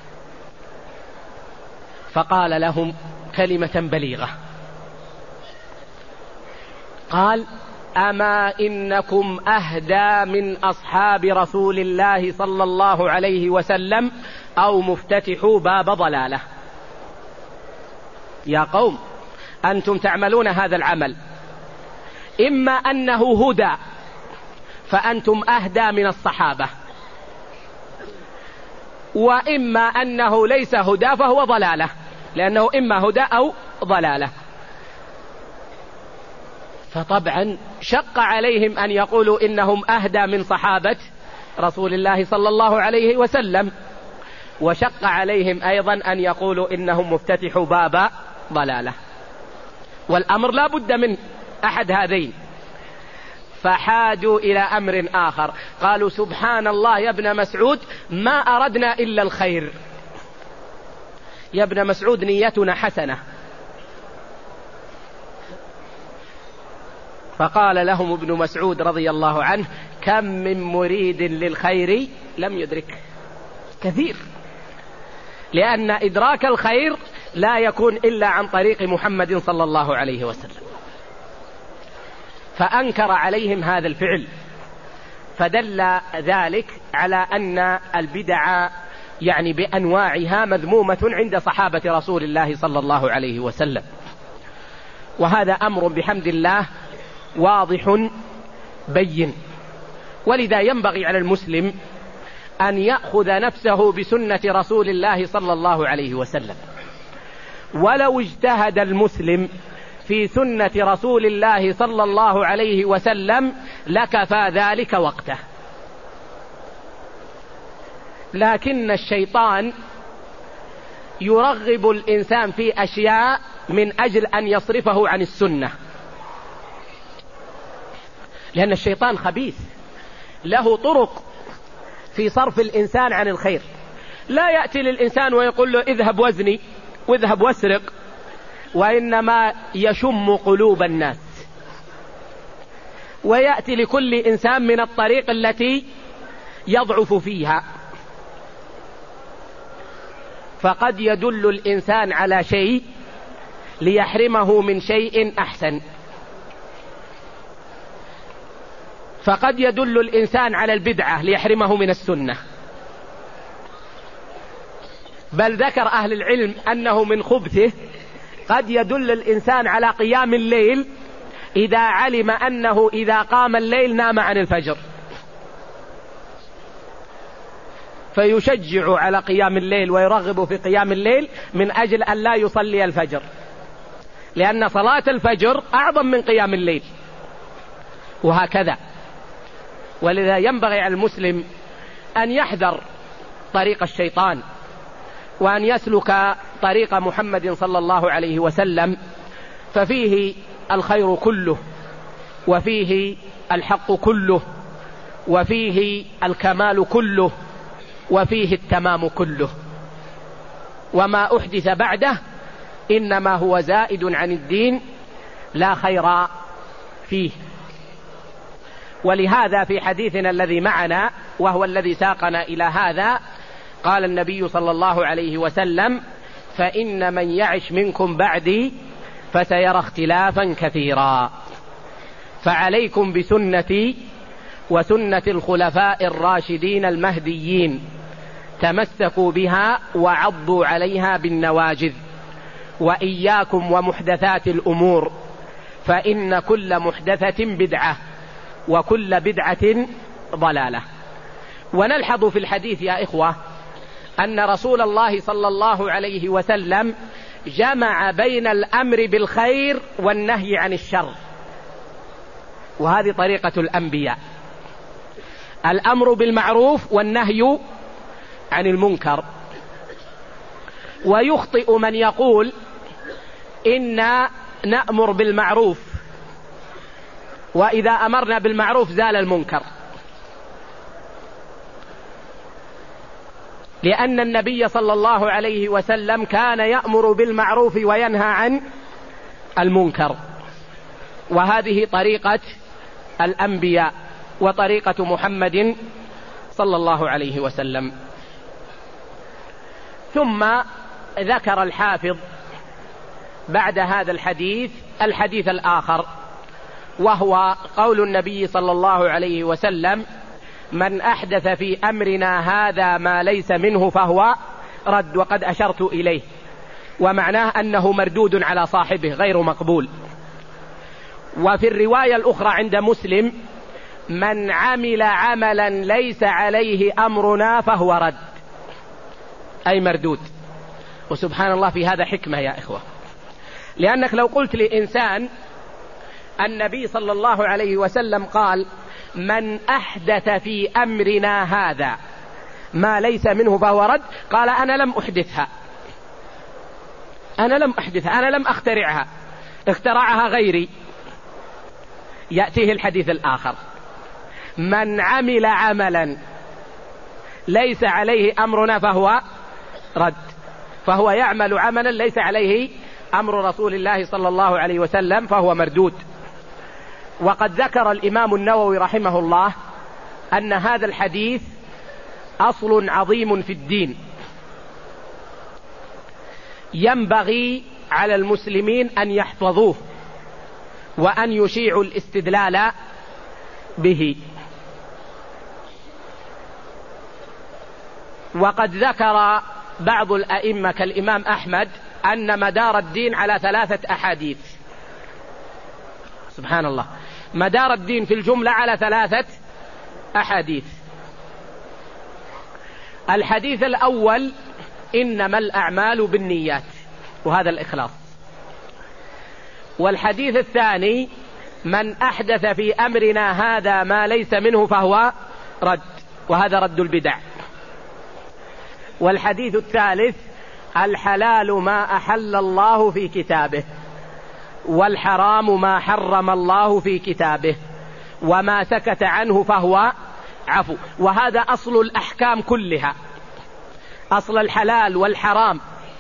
فقال لهم كلمة بليغة، قال أما إنكم أهدى من أصحاب رسول الله صلى الله عليه وسلم أو مفتتحوا باب ضلالة. يا قوم أنتم تعملون هذا العمل، إما أنه هدى فأنتم أهدى من الصحابة، وإما أنه ليس هدى فهو ضلالة، لأنه إما هدى أو ضلالة. فطبعا شق عليهم أن يقولوا إنهم أهدى من صحابة رسول الله صلى الله عليه وسلم، وشق عليهم أيضا أن يقولوا إنهم مفتتحوا باب ضلالة، والأمر لا بد من أحد هذين. فحادوا إلى أمر آخر، قالوا سبحان الله يا ابن مسعود ما أردنا إلا الخير، يا ابن مسعود نيتنا حسنة. فقال لهم ابن مسعود رضي الله عنه كم من مريد للخير لم يدرك، كثير، لأن إدراك الخير لا يكون إلا عن طريق محمد صلى الله عليه وسلم. فأنكر عليهم هذا الفعل، فدل ذلك على أن البدع يعني بأنواعها مذمومة عند صحابة رسول الله صلى الله عليه وسلم، وهذا أمر بحمد الله واضح بين. ولذا ينبغي على المسلم أن يأخذ نفسه بسنة رسول الله صلى الله عليه وسلم، ولو اجتهد المسلم في سنة رسول الله صلى الله عليه وسلم لكفى ذلك وقته. لكن الشيطان يرغب الإنسان في أشياء من أجل أن يصرفه عن السنة، لأن الشيطان خبيث له طرق في صرف الإنسان عن الخير. لا يأتي للإنسان ويقول له اذهب وزني واذهب واسرق، وإنما يشم قلوب الناس، ويأتي لكل إنسان من الطريق التي يضعف فيها. فقد يدل الإنسان على شيء ليحرمه من شيء أحسن، فقد يدل الإنسان على البدعة ليحرمه من السنة. بل ذكر أهل العلم أنه من خبثه قد يدل الإنسان على قيام الليل إذا علم أنه إذا قام الليل نام عن الفجر، فيشجع على قيام الليل ويرغب في قيام الليل من أجل أن لا يصلي الفجر، لأن صلاة الفجر أعظم من قيام الليل، وهكذا. ولذا ينبغي على المسلم أن يحذر طريق الشيطان، وأن يسلك طريق محمد صلى الله عليه وسلم، ففيه الخير كله، وفيه الحق كله، وفيه الكمال كله، وفيه التمام كله. وما أحدث بعده إنما هو زائد عن الدين لا خير فيه. ولهذا في حديثنا الذي معنا وهو الذي ساقنا إلى هذا قال النبي صلى الله عليه وسلم فإن من يعش منكم بعدي فسيرى اختلافا كثيرا، فعليكم بسنتي وسنة الخلفاء الراشدين المهديين، تمسكوا بها وعضوا عليها بالنواجذ، وإياكم ومحدثات الأمور، فإن كل محدثة بدعة وكل بدعة ضلالة. ونلحظ في الحديث يا إخوة أن رسول الله صلى الله عليه وسلم جمع بين الأمر بالخير والنهي عن الشر، وهذه طريقة الأنبياء، الأمر بالمعروف والنهي عن المنكر. ويخطئ من يقول إنا نأمر بالمعروف، وإذا أمرنا بالمعروف زال المنكر، لأن النبي صلى الله عليه وسلم كان يأمر بالمعروف وينهى عن المنكر، وهذه طريقة الأنبياء وطريقة محمد صلى الله عليه وسلم. ثم ذكر الحافظ بعد هذا الحديث الحديث الآخر، وهو قول النبي صلى الله عليه وسلم: من أحدث في أمرنا هذا ما ليس منه فهو رد، وقد أشرت إليه، ومعناه أنه مردود على صاحبه غير مقبول. وفي الرواية الأخرى عند مسلم: من عمل عملا ليس عليه أمرنا فهو رد، أي مردود. وسبحان الله في هذا حكمة يا إخوة، لأنك لو قلت لإنسان النبي صلى الله عليه وسلم قال: من أحدث في أمرنا هذا ما ليس منه فهو رد، قال: أنا لم أحدثها، أنا لم أحدثها، أنا لم أخترعها، اخترعها غيري. يأتيه الحديث الآخر: من عمل عملا ليس عليه أمرنا فهو رد، فهو يعمل عملا ليس عليه أمر رسول الله صلى الله عليه وسلم فهو مردود. وقد ذكر الإمام النووي رحمه الله أن هذا الحديث أصل عظيم في الدين، ينبغي على المسلمين أن يحفظوه وأن يشيعوا الاستدلال به. وقد ذكر بعض الأئمة كالإمام أحمد أن مدار الدين على ثلاثة أحاديث. سبحان الله، مدار الدين في الجملة على ثلاثة أحاديث. الحديث الأول: إنما الأعمال بالنيات، وهذا الإخلاص. والحديث الثاني: من أحدث في أمرنا هذا ما ليس منه فهو رد، وهذا رد البدع. والحديث الثالث: الحلال ما أحل الله في كتابه، والحرام ما حرم الله في كتابه، وما سكت عنه فهو عفو. وهذا أصل الأحكام كلها، أصل الحلال والحرام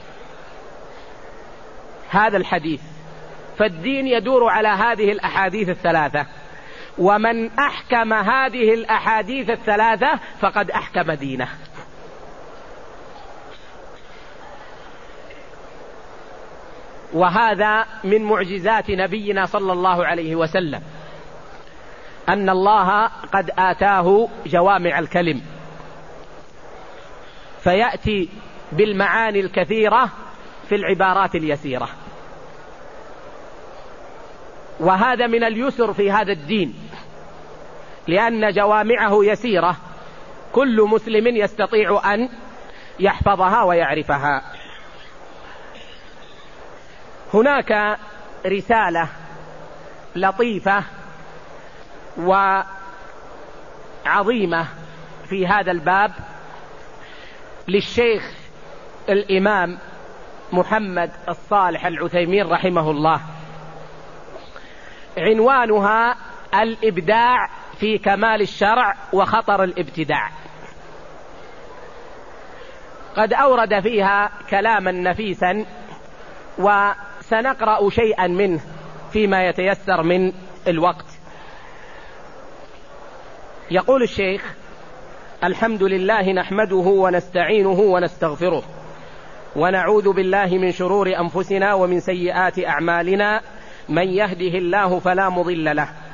هذا الحديث. فالدين يدور على هذه الأحاديث الثلاثة، ومن أحكم هذه الأحاديث الثلاثة فقد أحكم دينه. وهذا من معجزات نبينا صلى الله عليه وسلم، أن الله قد آتاه جوامع الكلم، فيأتي بالمعاني الكثيرة في العبارات اليسيرة. وهذا من اليسر في هذا الدين، لأن جوامعه يسيرة، كل مسلم يستطيع أن يحفظها ويعرفها. هناك رسالة لطيفة وعظيمة في هذا الباب للشيخ الإمام محمد الصالح العثيمين رحمه الله، عنوانها: الإبداع في كمال الشرع وخطر الابتداع. قد أورد فيها كلاما نفيسا، وسنقرأ شيئا منه فيما يتيسر من الوقت. يقول الشيخ: الحمد لله نحمده ونستعينه ونستغفره، ونعوذ بالله من شرور أنفسنا ومن سيئات أعمالنا، من يهده الله فلا مضل له